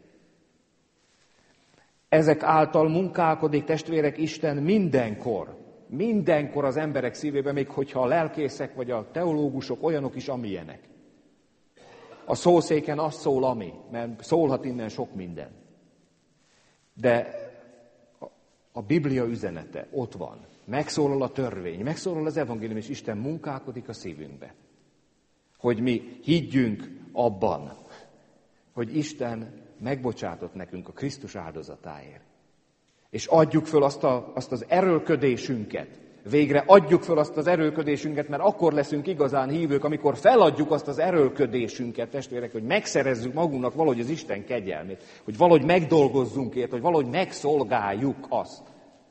Ezek által munkálkodik, testvérek, Isten mindenkor, mindenkor az emberek szívében, még hogyha a lelkészek vagy a teológusok olyanok is, amilyenek. A szószéken az szól, ami, mert szólhat innen sok minden. De a Biblia üzenete ott van. Megszólal a törvény, megszólal az evangélium, és Isten munkálkodik a szívünkbe. Hogy mi higgyünk abban, hogy Isten megbocsátott nekünk a Krisztus áldozatáért. És adjuk föl azt, a, azt az erőlködésünket. Végre adjuk föl azt az erőlködésünket, mert akkor leszünk igazán hívők, amikor feladjuk azt az erőlködésünket, testvérek, hogy megszerezzük magunknak valahogy az Isten kegyelmét, hogy valahogy megdolgozzunk ért, hogy valahogy megszolgáljuk azt.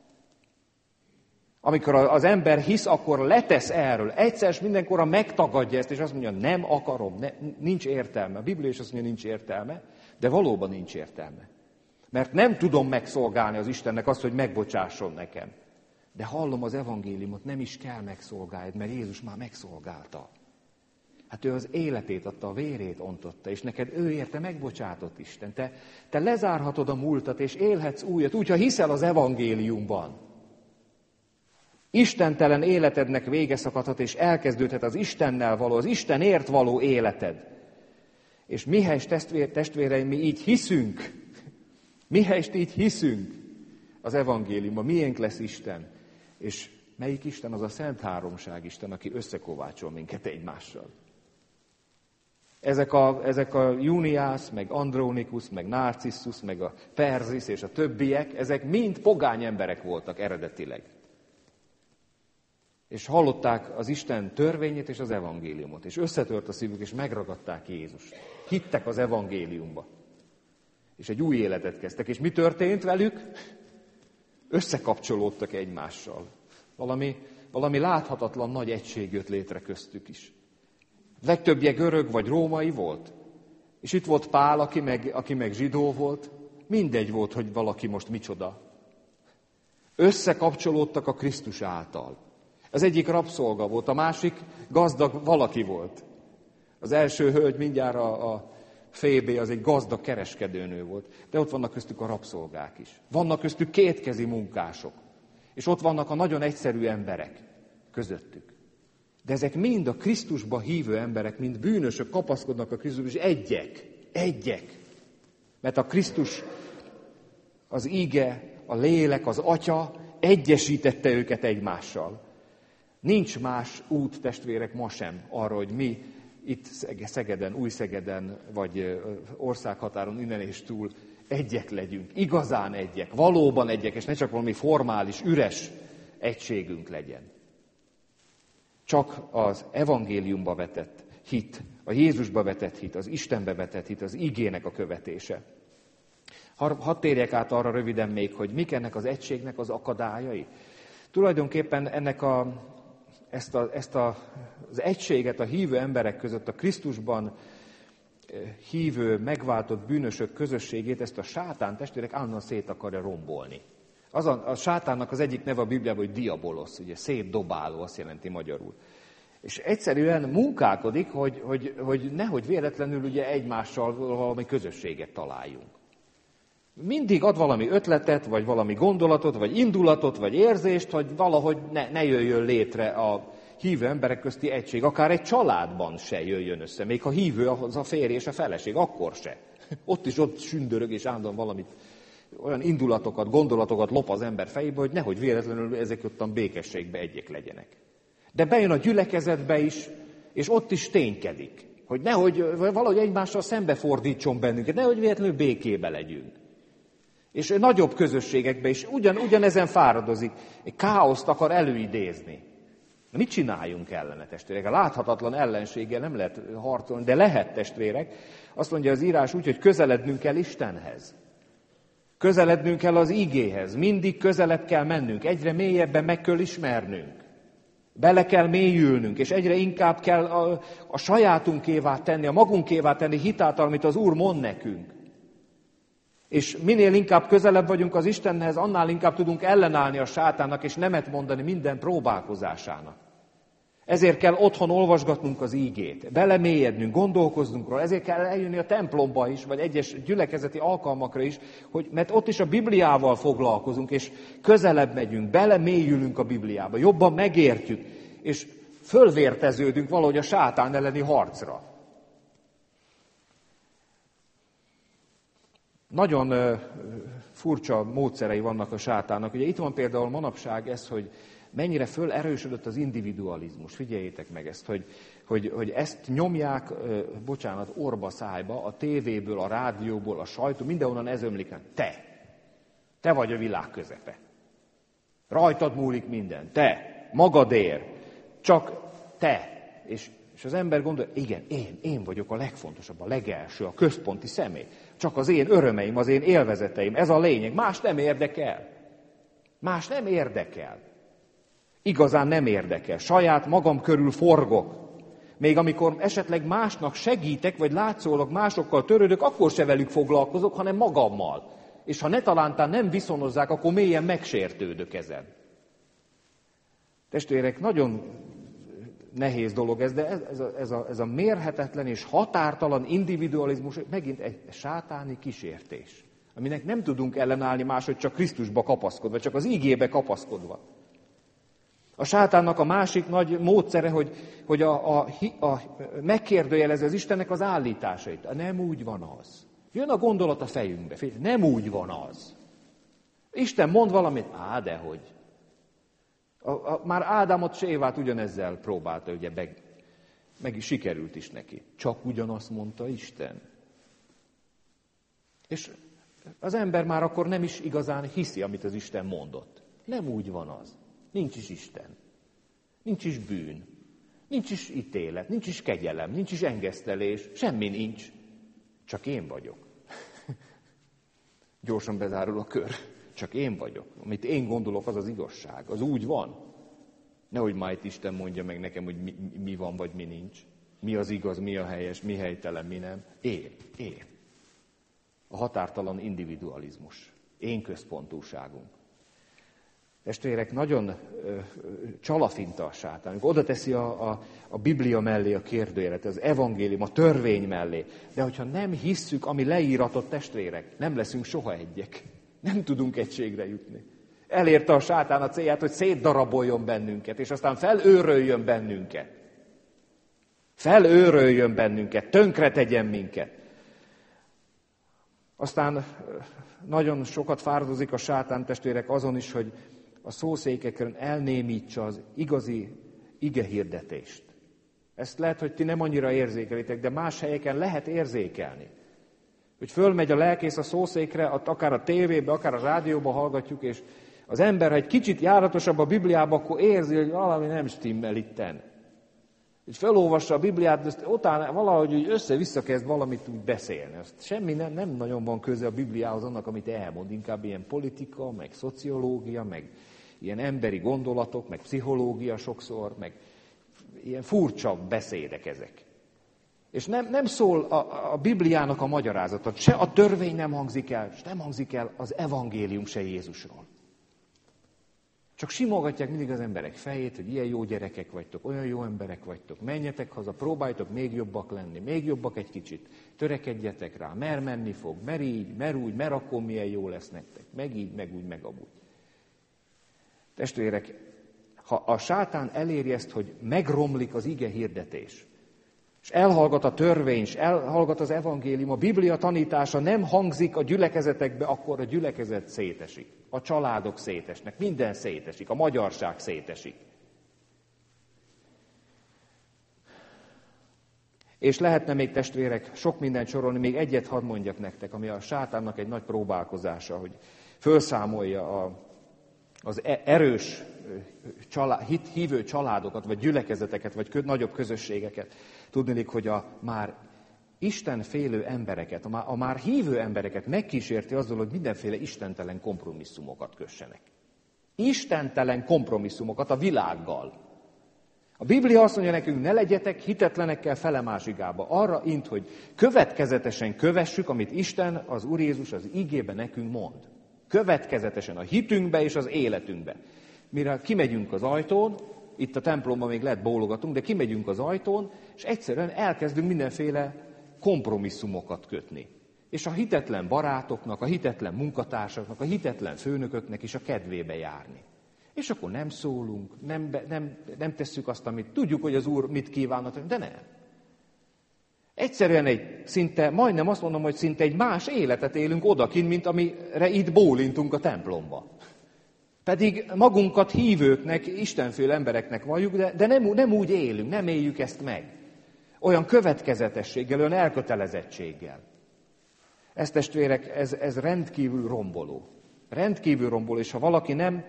Amikor az ember hisz, akkor letesz erről. Egyszer és mindenkorra megtagadja ezt, és azt mondja, nem akarom, ne, nincs értelme. A Biblia is azt mondja, nincs értelme, de valóban nincs értelme. Mert nem tudom megszolgálni az Istennek azt, hogy megbocsásson nekem. De hallom az evangéliumot, nem is kell megszolgálni, mert Jézus már megszolgálta. Hát ő az életét adta, a vérét ontotta, és neked ő érte megbocsátott Isten. Te, te lezárhatod a múltat, és élhetsz újat, úgy, ha hiszel az evangéliumban. Istentelen életednek vége szakadhat, és elkezdődhet az Istennel való, az Istenért való életed. És mihelyest testvér, testvéreim, mi így hiszünk, mihelyest így hiszünk, az evangéliumban, miénk lesz Isten, és melyik Isten? Az a Szent Háromság Isten, aki összekovácsol minket egymással. Ezek a, ezek a Juniász, meg Andrónikus, meg Narcissus, meg a Perzis és a többiek, ezek mind pogány emberek voltak eredetileg. És hallották az Isten törvényét és az evangéliumot, és összetört a szívük, és megragadták Jézust. Hittek az evangéliumba. És egy új életet kezdtek. És mi történt velük? Összekapcsolódtak egymással. Valami, valami láthatatlan nagy egység jött létre köztük is. Legtöbbje görög vagy római volt. És itt volt Pál, aki meg, aki meg zsidó volt. Mindegy volt, hogy valaki most micsoda. Összekapcsolódtak a Krisztus által. Az egyik rabszolga volt, a másik gazdag valaki volt. Az első hölgy mindjárt a, a Fébé, az egy gazdag kereskedőnő volt. De ott vannak köztük a rabszolgák is. Vannak köztük kétkezi munkások. És ott vannak a nagyon egyszerű emberek közöttük. De ezek mind a Krisztusba hívő emberek, mind bűnösök kapaszkodnak a Krisztusba, és egyek, egyek. Mert a Krisztus, az Ige, a lélek, az Atya egyesítette őket egymással. Nincs más út, testvérek, ma sem arra, hogy mi itt Szegeden, Újszegeden, vagy országhatáron innen és túl egyek legyünk. Igazán egyek, valóban egyek, és ne csak valami formális, üres egységünk legyen. Csak az evangéliumba vetett hit, a Jézusba vetett hit, az Istenbe vetett hit, az igének a követése. Hadd térjek át arra röviden még, hogy mik ennek az egységnek az akadályai. Tulajdonképpen ennek a, ezt, a, ezt a, az egységet a hívő emberek között, a Krisztusban hívő, megváltott bűnösök közösségét, ezt a sátán, testvérek, állandóan szét akarja rombolni. Az a, a sátánnak az egyik neve a Bibliában, hogy diabolosz, ugye szétdobáló, azt jelenti magyarul. És egyszerűen munkálkodik, hogy, hogy, hogy nehogy véletlenül ugye egymással valami közösséget találjunk. Mindig ad valami ötletet, vagy valami gondolatot, vagy indulatot, vagy érzést, hogy valahogy ne, ne jöjjön létre a hívő emberek közti egység. Akár egy családban se jöjjön össze, még ha hívő az a férj és a feleség, akkor se. Ott is ott sündörög, és állandóan valamit, olyan indulatokat, gondolatokat lop az ember fejébe, hogy nehogy véletlenül ezek ottan békességbe egyek legyenek. De bejön a gyülekezetbe is, és ott is ténykedik, hogy nehogy valahogy egymással szembefordítson bennünket, nehogy véletlenül békébe legyünk. És nagyobb közösségekbe is ugyan, ugyanezen fáradozik, egy káoszt akar előidézni. Na, mit csináljunk ellene, testvérek? A láthatatlan ellenséggel nem lehet harcolni, de lehet, testvérek. Azt mondja az írás úgy, hogy közelednünk kell Istenhez. Közelednünk kell az igéhez. Mindig közelebb kell mennünk. Egyre mélyebben meg kell ismernünk. Bele kell mélyülnünk, és egyre inkább kell a, a sajátunkévá tenni, a magunkévá tenni hitáltal, amit az Úr mond nekünk. És minél inkább közelebb vagyunk az Istenhez, annál inkább tudunk ellenállni a sátánnak, és nemet mondani minden próbálkozásának. Ezért kell otthon olvasgatnunk az ígét, belemélyednünk, gondolkoznunk róla, ezért kell eljönni a templomba is, vagy egyes gyülekezeti alkalmakra is, hogy, mert ott is a Bibliával foglalkozunk, és közelebb megyünk, belemélyülünk a Bibliába, jobban megértjük, és fölvérteződünk valahogy a sátán elleni harcra. Nagyon uh, furcsa módszerei vannak a sátának. Ugye itt van például manapság ez, hogy mennyire fölerősödött az individualizmus. Figyeljétek meg ezt, hogy, hogy, hogy ezt nyomják, uh, bocsánat, orba szájba, a tévéből, a rádióból, a sajtó, mindenhonnan ez ömlik. Te! Te vagy a világ közepe. Rajtad múlik minden. Te! Magadér! Csak te! És, és az ember gondolja, igen, én, én vagyok a legfontosabb, a legelső, a központi személy. Csak az én örömeim, az én élvezeteim, ez a lényeg. Más nem érdekel. Más nem érdekel. Igazán nem érdekel. Saját magam körül forgok. Még amikor esetleg másnak segítek, vagy látszólag másokkal törődök, akkor se velük foglalkozok, hanem magammal. És ha netalántán nem viszonozzák, akkor mélyen megsértődök ezen. Testvérek, nagyon nehéz dolog ez, de ez, ez, a, ez, a, ez a mérhetetlen és határtalan individualizmus megint egy sátáni kísértés, aminek nem tudunk ellenállni máshogy csak Krisztusba kapaszkodva, csak az igébe kapaszkodva. A sátánnak a másik nagy módszere, hogy, hogy a, a, a, megkérdőjelezi az Istennek az állításait. Nem úgy van az. Jön a gondolat a fejünkbe. Nem úgy van az. Isten mond valamit, á, dehogy. A, a, már Ádámot és Évát ugyanezzel próbálta, ugye meg, meg is sikerült is neki. Csak ugyanazt mondta Isten. És az ember már akkor nem is igazán hiszi, amit az Isten mondott. Nem úgy van az. Nincs is Isten. Nincs is bűn. Nincs is ítélet, nincs is kegyelem, nincs is engesztelés, semmi nincs. Csak én vagyok. Gyorsan bezárul a kör. Csak én vagyok. Amit én gondolok, az az igazság. Az úgy van. Nehogy majd Isten mondja meg nekem, hogy mi, mi van, vagy mi nincs. Mi az igaz, mi a helyes, mi helytelen, mi nem. Én, én. A határtalan individualizmus. Én központúságunk. Testvérek, nagyon ö, csalafinta a sátán. Amikor oda teszi a, a, a Biblia mellé a kérdőjelet, az evangélium, a törvény mellé. De hogyha nem hisszük, ami leíratott, testvérek, nem leszünk soha egyek. Nem tudunk egységre jutni. Elérte a sátán a célját, hogy szétdaraboljon bennünket, és aztán felőröljön bennünket. Felőröljön bennünket, tönkre tegyen minket. Aztán nagyon sokat fáradozik a sátán, testvérek, azon is, hogy a szószékeken elnémítsa az igazi igehirdetést. Ezt lehet, hogy ti nem annyira érzékelitek, de más helyeken lehet érzékelni. Hogy fölmegy a lelkész a szószékre, akár a tévébe, akár a rádióba hallgatjuk, és az ember, ha egy kicsit járatosabb a Bibliába, akkor érzi, hogy valami nem stimmel itten. Hogy felolvassa a Bibliát, de utána valahogy úgy össze-vissza kezd valamit úgy beszélni. Azt semmi nem, nem nagyon van köze a Bibliához annak, amit elmond. Inkább ilyen politika, meg szociológia, meg ilyen emberi gondolatok, meg pszichológia sokszor, meg ilyen furcsa beszédek ezek. És nem, nem szól a, a Bibliának a magyarázata, se a törvény nem hangzik el, és nem hangzik el az evangélium se Jézusról. Csak simogatják mindig az emberek fejét, hogy ilyen jó gyerekek vagytok, olyan jó emberek vagytok, menjetek haza, próbáljatok még jobbak lenni, még jobbak egy kicsit, törekedjetek rá, mer menni fog, mer így, mer úgy, mer akkor milyen jó lesz nektek, meg így, meg úgy, meg amúgy. Testvérek, ha a sátán eléri ezt, hogy megromlik az ige hirdetés, és elhallgat a törvény, és elhallgat az evangélium, a Biblia tanítása nem hangzik a gyülekezetekbe, akkor a gyülekezet szétesik. A családok szétesnek, minden szétesik, a magyarság szétesik. És lehetne még, testvérek, sok mindent sorolni, még egyet hadd mondjak nektek, ami a sátánnak egy nagy próbálkozása, hogy felszámolja a, az erős család, hit, hívő családokat, vagy gyülekezeteket, vagy kö, nagyobb közösségeket. Tudniillik, hogy a már Isten félő embereket, a már, a már hívő embereket megkísérti azzal, hogy mindenféle istentelen kompromisszumokat kössenek. Istentelen kompromisszumokat a világgal. A Biblia azt mondja nekünk, ne legyetek hitetlenekkel felemásigába. Arra int, hogy következetesen kövessük, amit Isten, az Úr Jézus az igébe nekünk mond. Következetesen a hitünkbe és az életünkbe. Mire kimegyünk az ajtón, itt a templomban még lehet bólogatunk, de kimegyünk az ajtón, és egyszerűen elkezdünk mindenféle kompromisszumokat kötni. És a hitetlen barátoknak, a hitetlen munkatársaknak, a hitetlen főnököknek is a kedvébe járni. És akkor nem szólunk, nem, be, nem, nem tesszük azt, amit tudjuk, hogy az Úr mit kívánat, de nem. Egyszerűen egy szinte, majdnem azt mondom, hogy szinte egy más életet élünk odakint, mint amire itt bólintunk a templomba. Pedig magunkat hívőknek, istenféle embereknek valljuk, de, de nem, nem úgy élünk, nem éljük ezt meg. Olyan következetességgel, olyan elkötelezettséggel. Ez, testvérek, ez, ez rendkívül romboló. Rendkívül romboló, és ha valaki nem,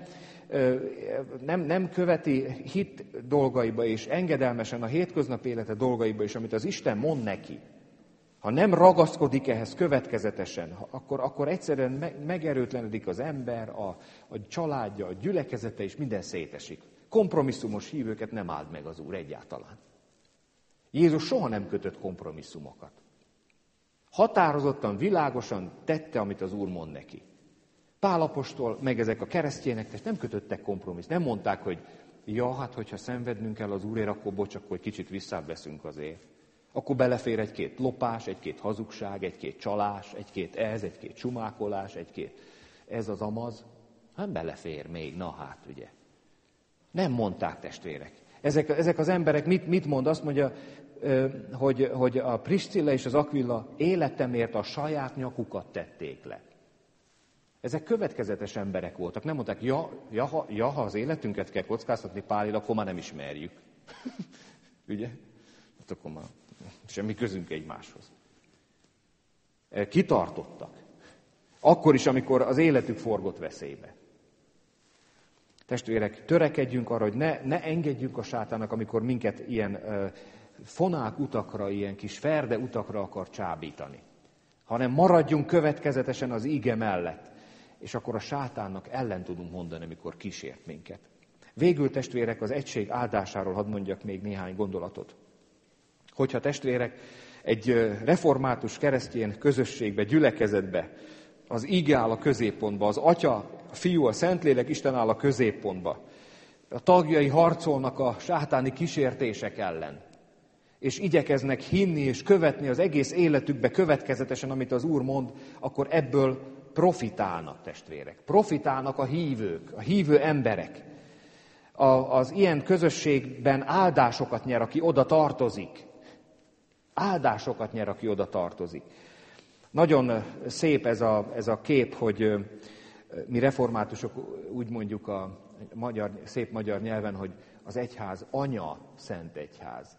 nem, nem követi hit dolgaiba, és engedelmesen a hétköznapi élete dolgaiba is, amit az Isten mond neki, ha nem ragaszkodik ehhez következetesen, akkor, akkor egyszerűen megerőtlenedik az ember, a, a családja, a gyülekezete, és minden szétesik. Kompromisszumos hívőket nem áld meg az Úr egyáltalán. Jézus soha nem kötött kompromisszumokat. Határozottan, világosan tette, amit az Úr mond neki. Pál apostol, meg ezek a keresztjének nem kötöttek kompromisszumot. Nem mondták, hogy ja, hát hogyha szenvednünk kell az Úrért, akkor bocs, akkor egy kicsit visszább veszünk azért. Akkor belefér egy-két lopás, egy-két hazugság, egy-két csalás, egy-két ez, egy-két csumákolás, egy-két ez az amaz. Hát belefér még, na hát, ugye. Nem mondták, testvérek. Ezek, ezek az emberek mit, mit mond? Azt mondja, hogy, hogy a Priscilla és az Aquila életemért a saját nyakukat tették le. Ezek következetes emberek voltak. Nem mondták, ja, ja, ha, ja ha az életünket kell kockáztatni Pálil, akkor már nem ismerjük. Ugye? Hát akkor már semmi közünk egymáshoz. Kitartottak. Akkor is, amikor az életük forgott veszélybe. Testvérek, törekedjünk arra, hogy ne, ne engedjünk a sátának, amikor minket ilyen uh, fonák utakra, ilyen kis ferde utakra akar csábítani. Hanem maradjunk következetesen az ige mellett. És akkor a sátánnak ellen tudunk mondani, amikor kísért minket. Végül, testvérek, az egység áldásáról hadd mondjak még néhány gondolatot. Hogyha testvérek, egy református keresztény közösségbe, gyülekezetbe, az ige áll a középpontba, az Atya, a Fiú, a Szentlélek, Isten áll a középpontba. A tagjai harcolnak a sátáni kísértések ellen, és igyekeznek hinni és követni az egész életükbe következetesen, amit az Úr mond, akkor ebből profitálnak, testvérek. Profitálnak a hívők, a hívő emberek. A, az ilyen közösségben áldásokat nyer, aki oda tartozik. Áldásokat nyer, aki oda tartozik. Nagyon szép ez a, ez a kép, hogy mi reformátusok úgy mondjuk a magyar, szép magyar nyelven, hogy az egyház anya, szent egyház.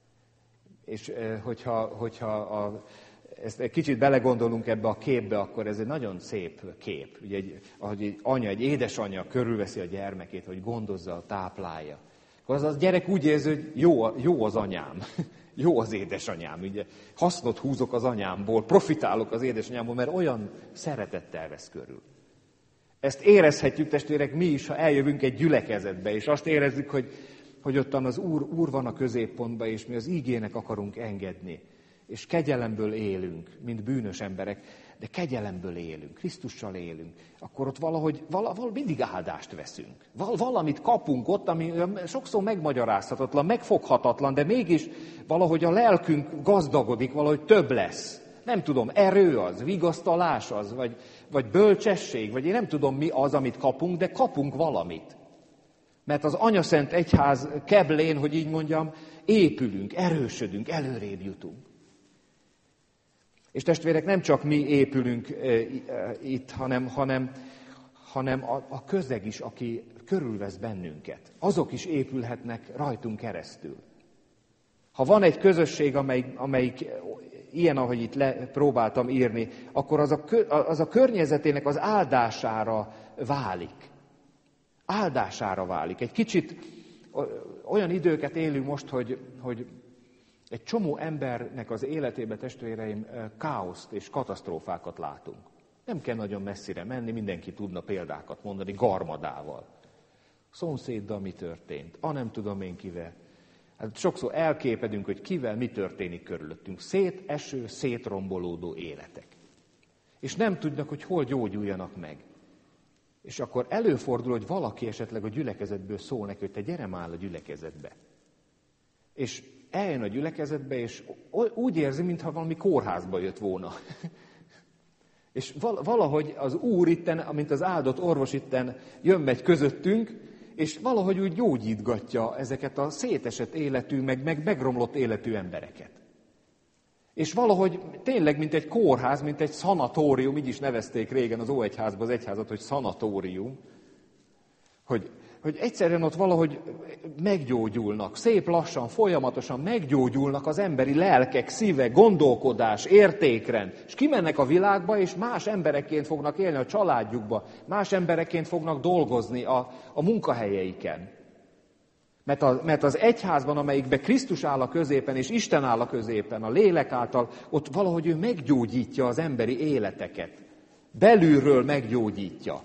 És hogyha, hogyha a, ezt egy kicsit belegondolunk ebbe a képbe, akkor ez egy nagyon szép kép. Ugye, egy, ahogy egy anya, egy édesanyja körülveszi a gyermekét, hogy gondozza, táplálja. Akkor az a gyerek úgy érzi, hogy jó, jó az anyám, jó az édesanyám. Ugye, hasznot húzok az anyámból, profitálok az édesanyámból, mert olyan szeretettel vesz körül. Ezt érezhetjük, testvérek, mi is, ha eljövünk egy gyülekezetbe, és azt érezzük, hogy, hogy ottan az Úr, Úr van a középpontban, és mi az ígének akarunk engedni. És kegyelemből élünk, mint bűnös emberek, de kegyelemből élünk, Krisztussal élünk, akkor ott valahogy, valahogy mindig áldást veszünk. Val, valamit kapunk ott, ami sokszor megmagyarázhatatlan, megfoghatatlan, de mégis valahogy a lelkünk gazdagodik, valahogy több lesz. Nem tudom, erő az, vigasztalás az, vagy, vagy bölcsesség, vagy én nem tudom mi az, amit kapunk, de kapunk valamit. Mert az Anyaszent Egyház keblén, hogy így mondjam, épülünk, erősödünk, előrébb jutunk. És testvérek, nem csak mi épülünk e, e, itt, hanem, hanem, hanem a, a közeg is, aki körülvesz bennünket. Azok is épülhetnek rajtunk keresztül. Ha van egy közösség, amelyik, amelyik ilyen, ahogy itt le, próbáltam írni, akkor az a, az a környezetének az áldására válik. Áldására válik. Egy kicsit olyan időket élünk most, hogy, hogy egy csomó embernek az életébe, testvéreim, káoszt és katasztrófákat látunk. Nem kell nagyon messzire menni, mindenki tudna példákat mondani garmadával. Szomszéddal mi történt, a nem tudom én kivel. Hát sokszor elképedünk, hogy kivel mi történik körülöttünk. Széteső, szétrombolódó életek. És nem tudnak, hogy hol gyógyuljanak meg. És akkor előfordul, hogy valaki esetleg a gyülekezetből szól neki, hogy te gyere már a gyülekezetbe. És eljön a gyülekezetbe, és úgy érzi, mintha valami kórházba jött volna. És valahogy az Úr itten, mint az áldott orvos itten jön-megy közöttünk, és valahogy úgy gyógyítgatja ezeket a szétesett életű, meg, meg megromlott életű embereket. És valahogy tényleg, mint egy kórház, mint egy szanatórium, így is nevezték régen az Óegyházban az egyházat, hogy szanatórium, hogy, hogy egyszerűen ott valahogy meggyógyulnak, szép lassan, folyamatosan meggyógyulnak az emberi lelkek, szívek, gondolkodás, értékrend, és kimennek a világba, és más emberekként fognak élni a családjukba, más emberekként fognak dolgozni a, a munkahelyeiken. Mert, a, mert az egyházban, amelyikben Krisztus áll a középen, és Isten áll a középen, a lélek által, ott valahogy ő meggyógyítja az emberi életeket. Belülről meggyógyítja.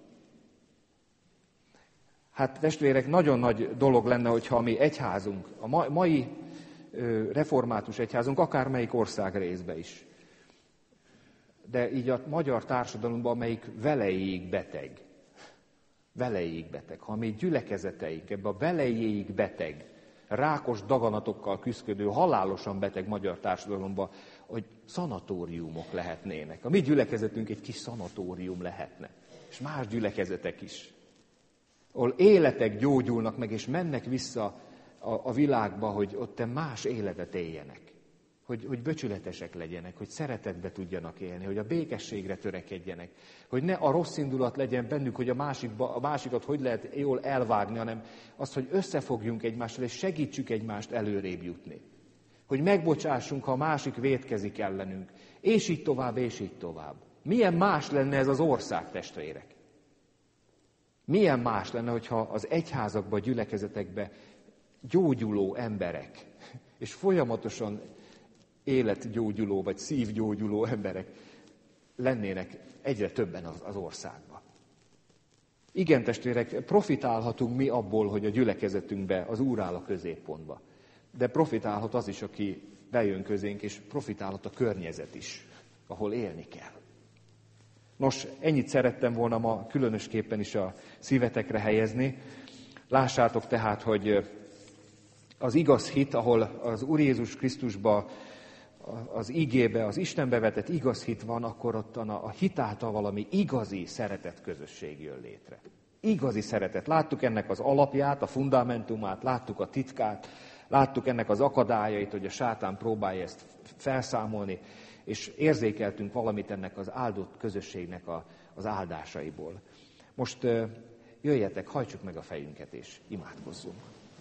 Hát testvérek, nagyon nagy dolog lenne, hogyha a mi egyházunk, a mai református egyházunk, akármelyik ország részbe is, de így a magyar társadalomban, amelyik velejéig beteg, velejéig beteg, ha a mi gyülekezeteink ebbe a velejéig beteg, rákos daganatokkal küszködő, halálosan beteg magyar társadalomban, hogy szanatóriumok lehetnének. A mi gyülekezetünk egy kis szanatórium lehetne, és más gyülekezetek is, ahol életek gyógyulnak meg, és mennek vissza a, a világba, hogy ott más életet éljenek. hogy, hogy becsületesek legyenek, hogy szeretetbe tudjanak élni, hogy a békességre törekedjenek, hogy ne a rossz indulat legyen bennük, hogy a, másikba, a másikat hogy lehet jól elvágni, hanem az, hogy összefogjunk egymással, és segítsük egymást előrébb jutni. Hogy megbocsássunk, ha a másik vétkezik ellenünk, és így tovább, és így tovább. Milyen más lenne ez az ország, testvérek? Milyen más lenne, hogyha az egyházakban, gyülekezetekben gyógyuló emberek, és folyamatosan életgyógyuló, vagy szívgyógyuló emberek lennének egyre többen az, az országban. Igen, testvérek, profitálhatunk mi abból, hogy a gyülekezetünkbe az Úr áll a középpontba. De profitálhat az is, aki bejön közénk, és profitálhat a környezet is, ahol élni kell. Nos, ennyit szerettem volna ma különösképpen is a szívetekre helyezni. Lássátok tehát, hogy az igaz hit, ahol az Úr Jézus Krisztusba, az igébe, az Istenbe vetett igaz hit van, akkor ott a hit által valami igazi szeretet közösség jön létre. Igazi szeretet. Láttuk ennek az alapját, a fundamentumát, láttuk a titkát, láttuk ennek az akadályait, hogy a sátán próbálja ezt felszámolni, és érzékeltünk valamit ennek az áldott közösségnek a, az áldásaiból. Most jöjjetek, hajtsuk meg a fejünket, és imádkozzunk.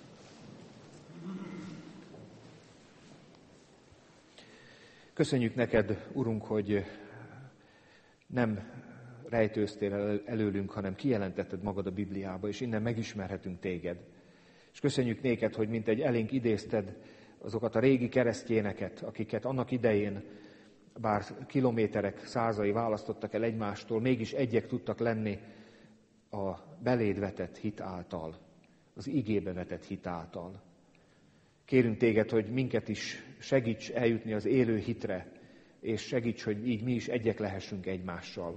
Köszönjük neked, Urunk, hogy nem rejtőztél el előlünk, hanem kijelentetted magad a Bibliába, és innen megismerhetünk téged. És köszönjük néked, hogy mint egy elénk idézted azokat a régi keresztjéneket, akiket annak idején, bár kilométerek százai választottak el egymástól, mégis egyek tudtak lenni a beléd vetett hit által, az igébe vetett hit által. Kérünk téged, hogy minket is segíts eljutni az élő hitre, és segíts, hogy így mi is egyek lehessünk egymással,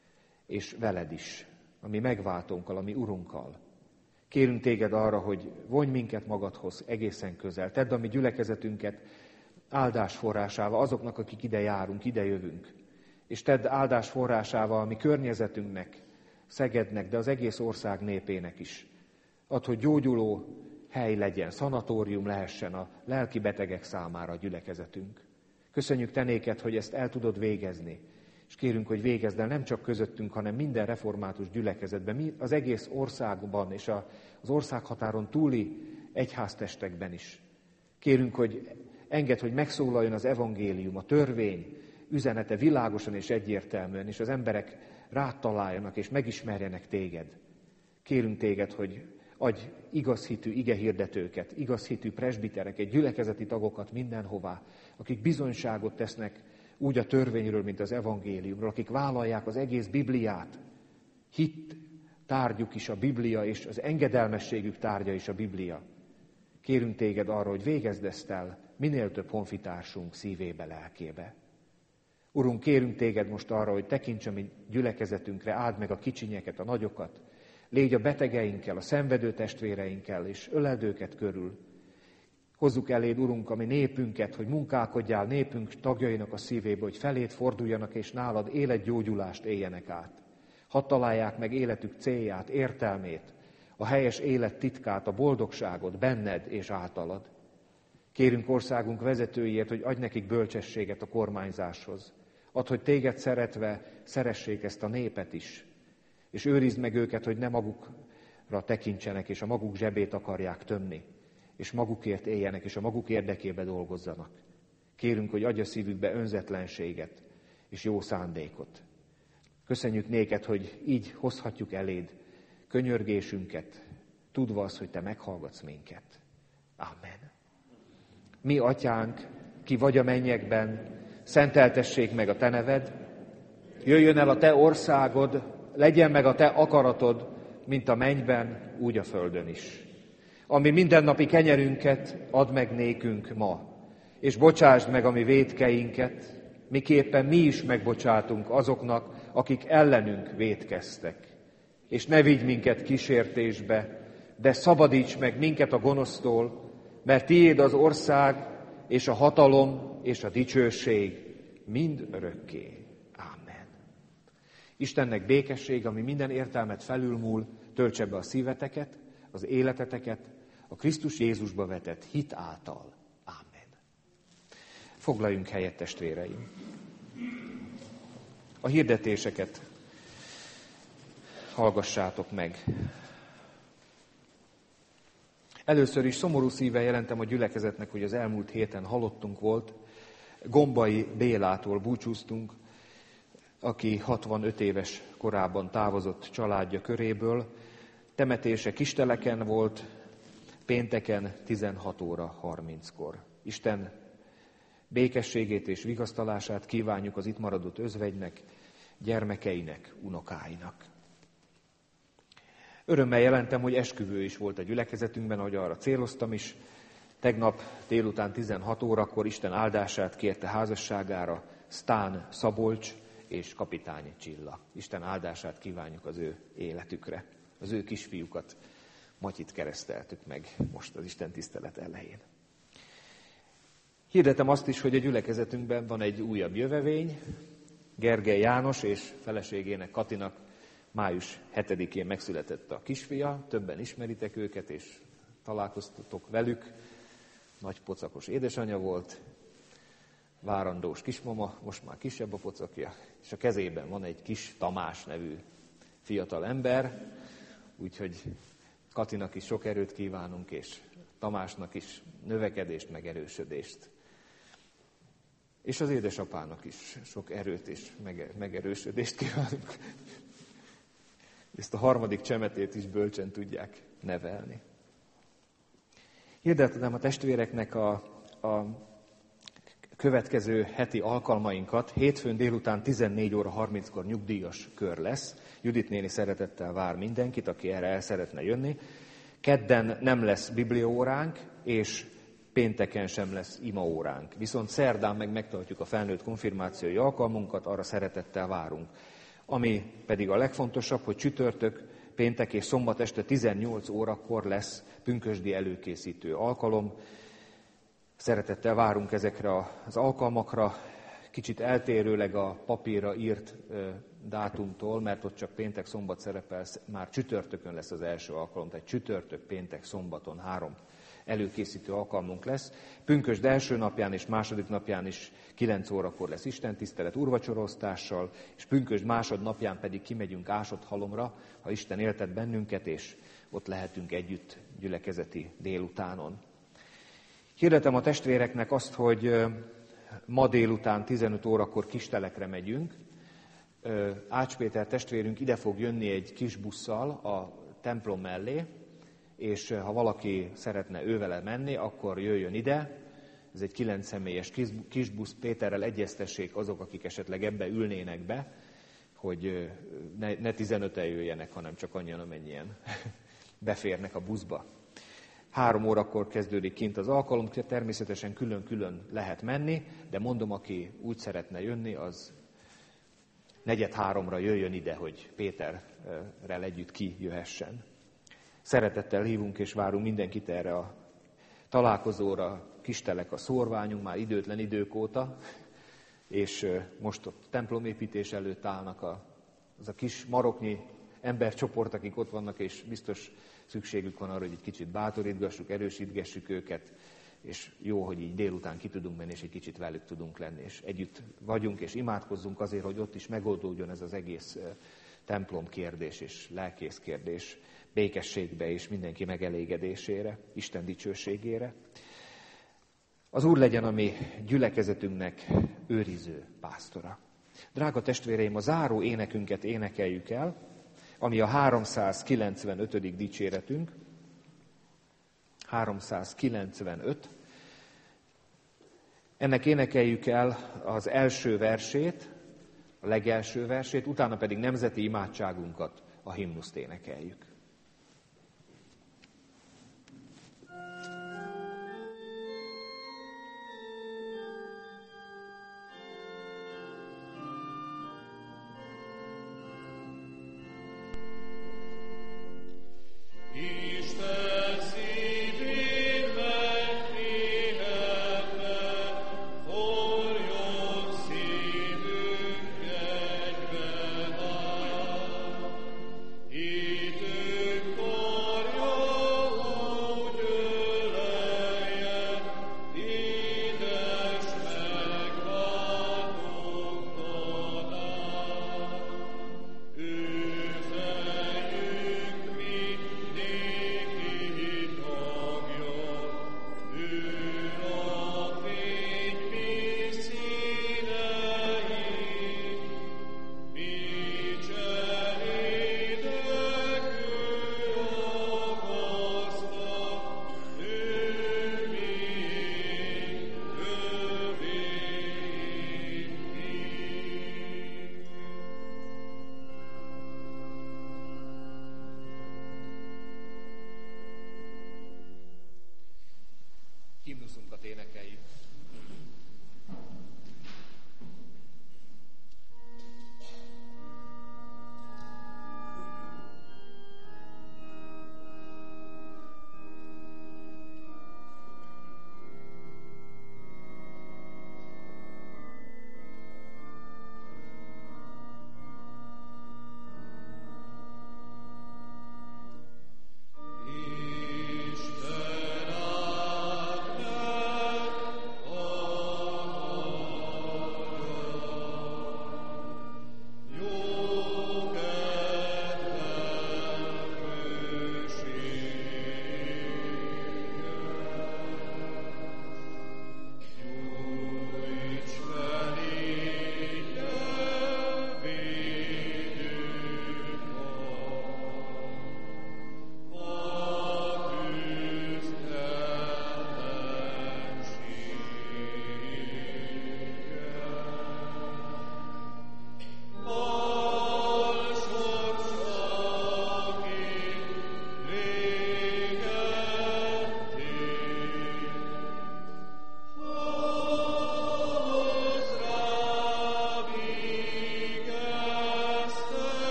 és veled is, a mi megváltónkkal, a mi Urunkkal. Kérünk téged arra, hogy vonj minket magadhoz egészen közel. Tedd a mi gyülekezetünket áldás forrásával azoknak, akik ide járunk, ide jövünk. És tedd áldás forrásával a mi környezetünknek, Szegednek, de az egész ország népének is. Add, hogy gyógyuló hely legyen, szanatórium lehessen a lelki betegek számára a gyülekezetünk. Köszönjük te néked, hogy ezt el tudod végezni, és kérünk, hogy végezd el nem csak közöttünk, hanem minden református gyülekezetben, az egész országban és az országhatáron túli egyháztestekben is. Kérünk, hogy engedd, hogy megszólaljon az evangélium, a törvény üzenete világosan és egyértelműen, és az emberek rád találjanak és megismerjenek téged. Kérünk téged, hogy adj igazhitű igehirdetőket, igazhitű presbitereket, gyülekezeti tagokat mindenhová, akik bizonyságot tesznek úgy a törvényről, mint az evangéliumról, akik vállalják az egész Bibliát. Hit tárgyuk is a Biblia, és az engedelmességük tárgya is a Biblia. Kérünk téged arra, hogy végezd ezt el minél több honfitársunk szívébe, lelkébe. Urunk, kérünk téged most arra, hogy tekints a mi gyülekezetünkre, áld meg a kicsinyeket, a nagyokat, légy a betegeinkkel, a szenvedő testvéreinkkel, és öleld őket körül. Hozzuk eléd, Urunk, a mi népünket, hogy munkálkodjál népünk tagjainak a szívébe, hogy feléd forduljanak, és nálad életgyógyulást éljenek át. Hadd találják meg életük célját, értelmét, a helyes élet titkát, a boldogságot benned és általad. Kérünk országunk vezetőiért, hogy adj nekik bölcsességet a kormányzáshoz. Add, hogy téged szeretve szeressék ezt a népet is, és őrizd meg őket, hogy ne magukra tekintsenek, és a maguk zsebét akarják tömni, és magukért éljenek, és a maguk érdekébe dolgozzanak. Kérünk, hogy adj a szívükbe önzetlenséget és jó szándékot. Köszönjük néked, hogy így hozhatjuk eléd könyörgésünket, tudva azt, hogy te meghallgatsz minket. Amen. Mi, atyánk, ki vagy a mennyekben, szenteltessék meg a te neved, jöjjön el a te országod, legyen meg a te akaratod, mint a mennyben, úgy a földön is. Ami mindennapi kenyerünket add meg nékünk ma, és bocsásd meg a mi vétkeinket, miképpen mi is megbocsátunk azoknak, akik ellenünk vétkeztek. És ne vigy minket kísértésbe, de szabadíts meg minket a gonosztól, mert tiéd az ország, és a hatalom, és a dicsőség mind örökké. Amen. Istennek békesség, ami minden értelmet felülmúl, töltse be a szíveteket, az életeteket, a Krisztus Jézusba vetett hit által. Amen. Foglaljunk helyet, testvéreim. A hirdetéseket hallgassátok meg. Először is szomorú szívvel jelentem a gyülekezetnek, hogy az elmúlt héten halottunk volt. Gombai Bélától búcsúztunk, aki hatvanöt éves korában távozott családja köréből. Temetése Kisteleken volt, pénteken tizenhat óra harminckor. Isten békességét és vigasztalását kívánjuk az itt maradott özvegynek, gyermekeinek, unokáinak. Örömmel jelentem, hogy esküvő is volt a gyülekezetünkben, ahogy arra céloztam is. Tegnap délután tizenhat órakor Isten áldását kérte házasságára Sztán Szabolcs és Kapitány Csilla. Isten áldását kívánjuk az ő életükre. Az ő kisfiúkat, Matyit kereszteltük meg most az Isten tisztelet elején. Hirdetem azt is, hogy a gyülekezetünkben van egy újabb jövevény. Gergely János és feleségének Katinak május hetedikén megszületett a kisfia. Többen ismeritek őket, és találkoztatok velük. Nagy pocakos édesanyja volt, várandós kismama, most már kisebb a pocakja, és a kezében van egy kis Tamás nevű fiatal ember, úgyhogy Katinak is sok erőt kívánunk, és Tamásnak is növekedést, megerősödést. És az édesapának is sok erőt és megerősödést kívánunk. Ezt a harmadik csemetét is bölcsen tudják nevelni. Hirdetem a testvéreknek a, a következő heti alkalmainkat. Hétfőn délután tizennégy óra harminckor nyugdíjas kör lesz. Judit néni szeretettel vár mindenkit, aki erre el szeretne jönni. Kedden nem lesz bibliaóránk, és pénteken sem lesz imaóránk. Viszont szerdán meg megtartjuk a felnőtt konfirmációi alkalmunkat, arra szeretettel várunk. Ami pedig a legfontosabb, hogy csütörtök, péntek és szombat este tizennyolc órakor lesz pünkösdi előkészítő alkalom. Szeretettel várunk ezekre az alkalmakra, kicsit eltérőleg a papírra írt dátumtól, mert ott csak péntek, szombat szerepel, már csütörtökön lesz az első alkalom, tehát csütörtök, péntek, szombaton három előkészítő alkalmunk lesz. Pünkösd első napján és második napján is kilenc órakor lesz istentisztelet úrvacsoraosztással, és pünkösd másodnapján pedig kimegyünk Ásott-halomra, ha Isten éltet bennünket, és ott lehetünk együtt gyülekezeti délutánon. Hirdetem a testvéreknek azt, hogy ma délután tizenöt órakor Kistelekre megyünk. Ács Péter testvérünk ide fog jönni egy kis busszal a templom mellé, és ha valaki szeretne ővele menni, akkor jöjjön ide. Ez egy kilenc személyes kis busz, Péterrel egyeztessék azok, akik esetleg ebbe ülnének be, hogy ne, ne tizenöten jöjjenek, hanem csak annyian, amennyien beférnek a buszba. Három órakor kezdődik kint az alkalom, természetesen külön-külön lehet menni, de mondom, aki úgy szeretne jönni, az negyed háromra jöjjön ide, hogy Péterrel együtt kijöhessen. Szeretettel hívunk és várunk mindenkit erre a találkozóra. Kistelek a szórványunk már időtlen idők óta, és most a templomépítés előtt állnak a, az a kis maroknyi embercsoport, akik ott vannak, és biztos szükségük van arra, hogy egy kicsit bátorítgassuk, erősítgessük őket, és jó, hogy így délután ki tudunk menni, és egy kicsit velük tudunk lenni, és együtt vagyunk, és imádkozzunk azért, hogy ott is megoldódjon ez az egész templom kérdés és lelkész kérdés békességbe és mindenki megelégedésére, Isten dicsőségére. Az Úr legyen a mi gyülekezetünknek őriző pásztora. Drága testvéreim, a záró énekünket énekeljük el, ami a háromszázkilencvenötödik dicséretünk, háromszázkilencvenöt. Ennek énekeljük el az első versét, a legelső versét, utána pedig nemzeti imádságunkat, a himnuszt énekeljük. He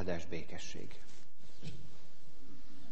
áldás, békesség.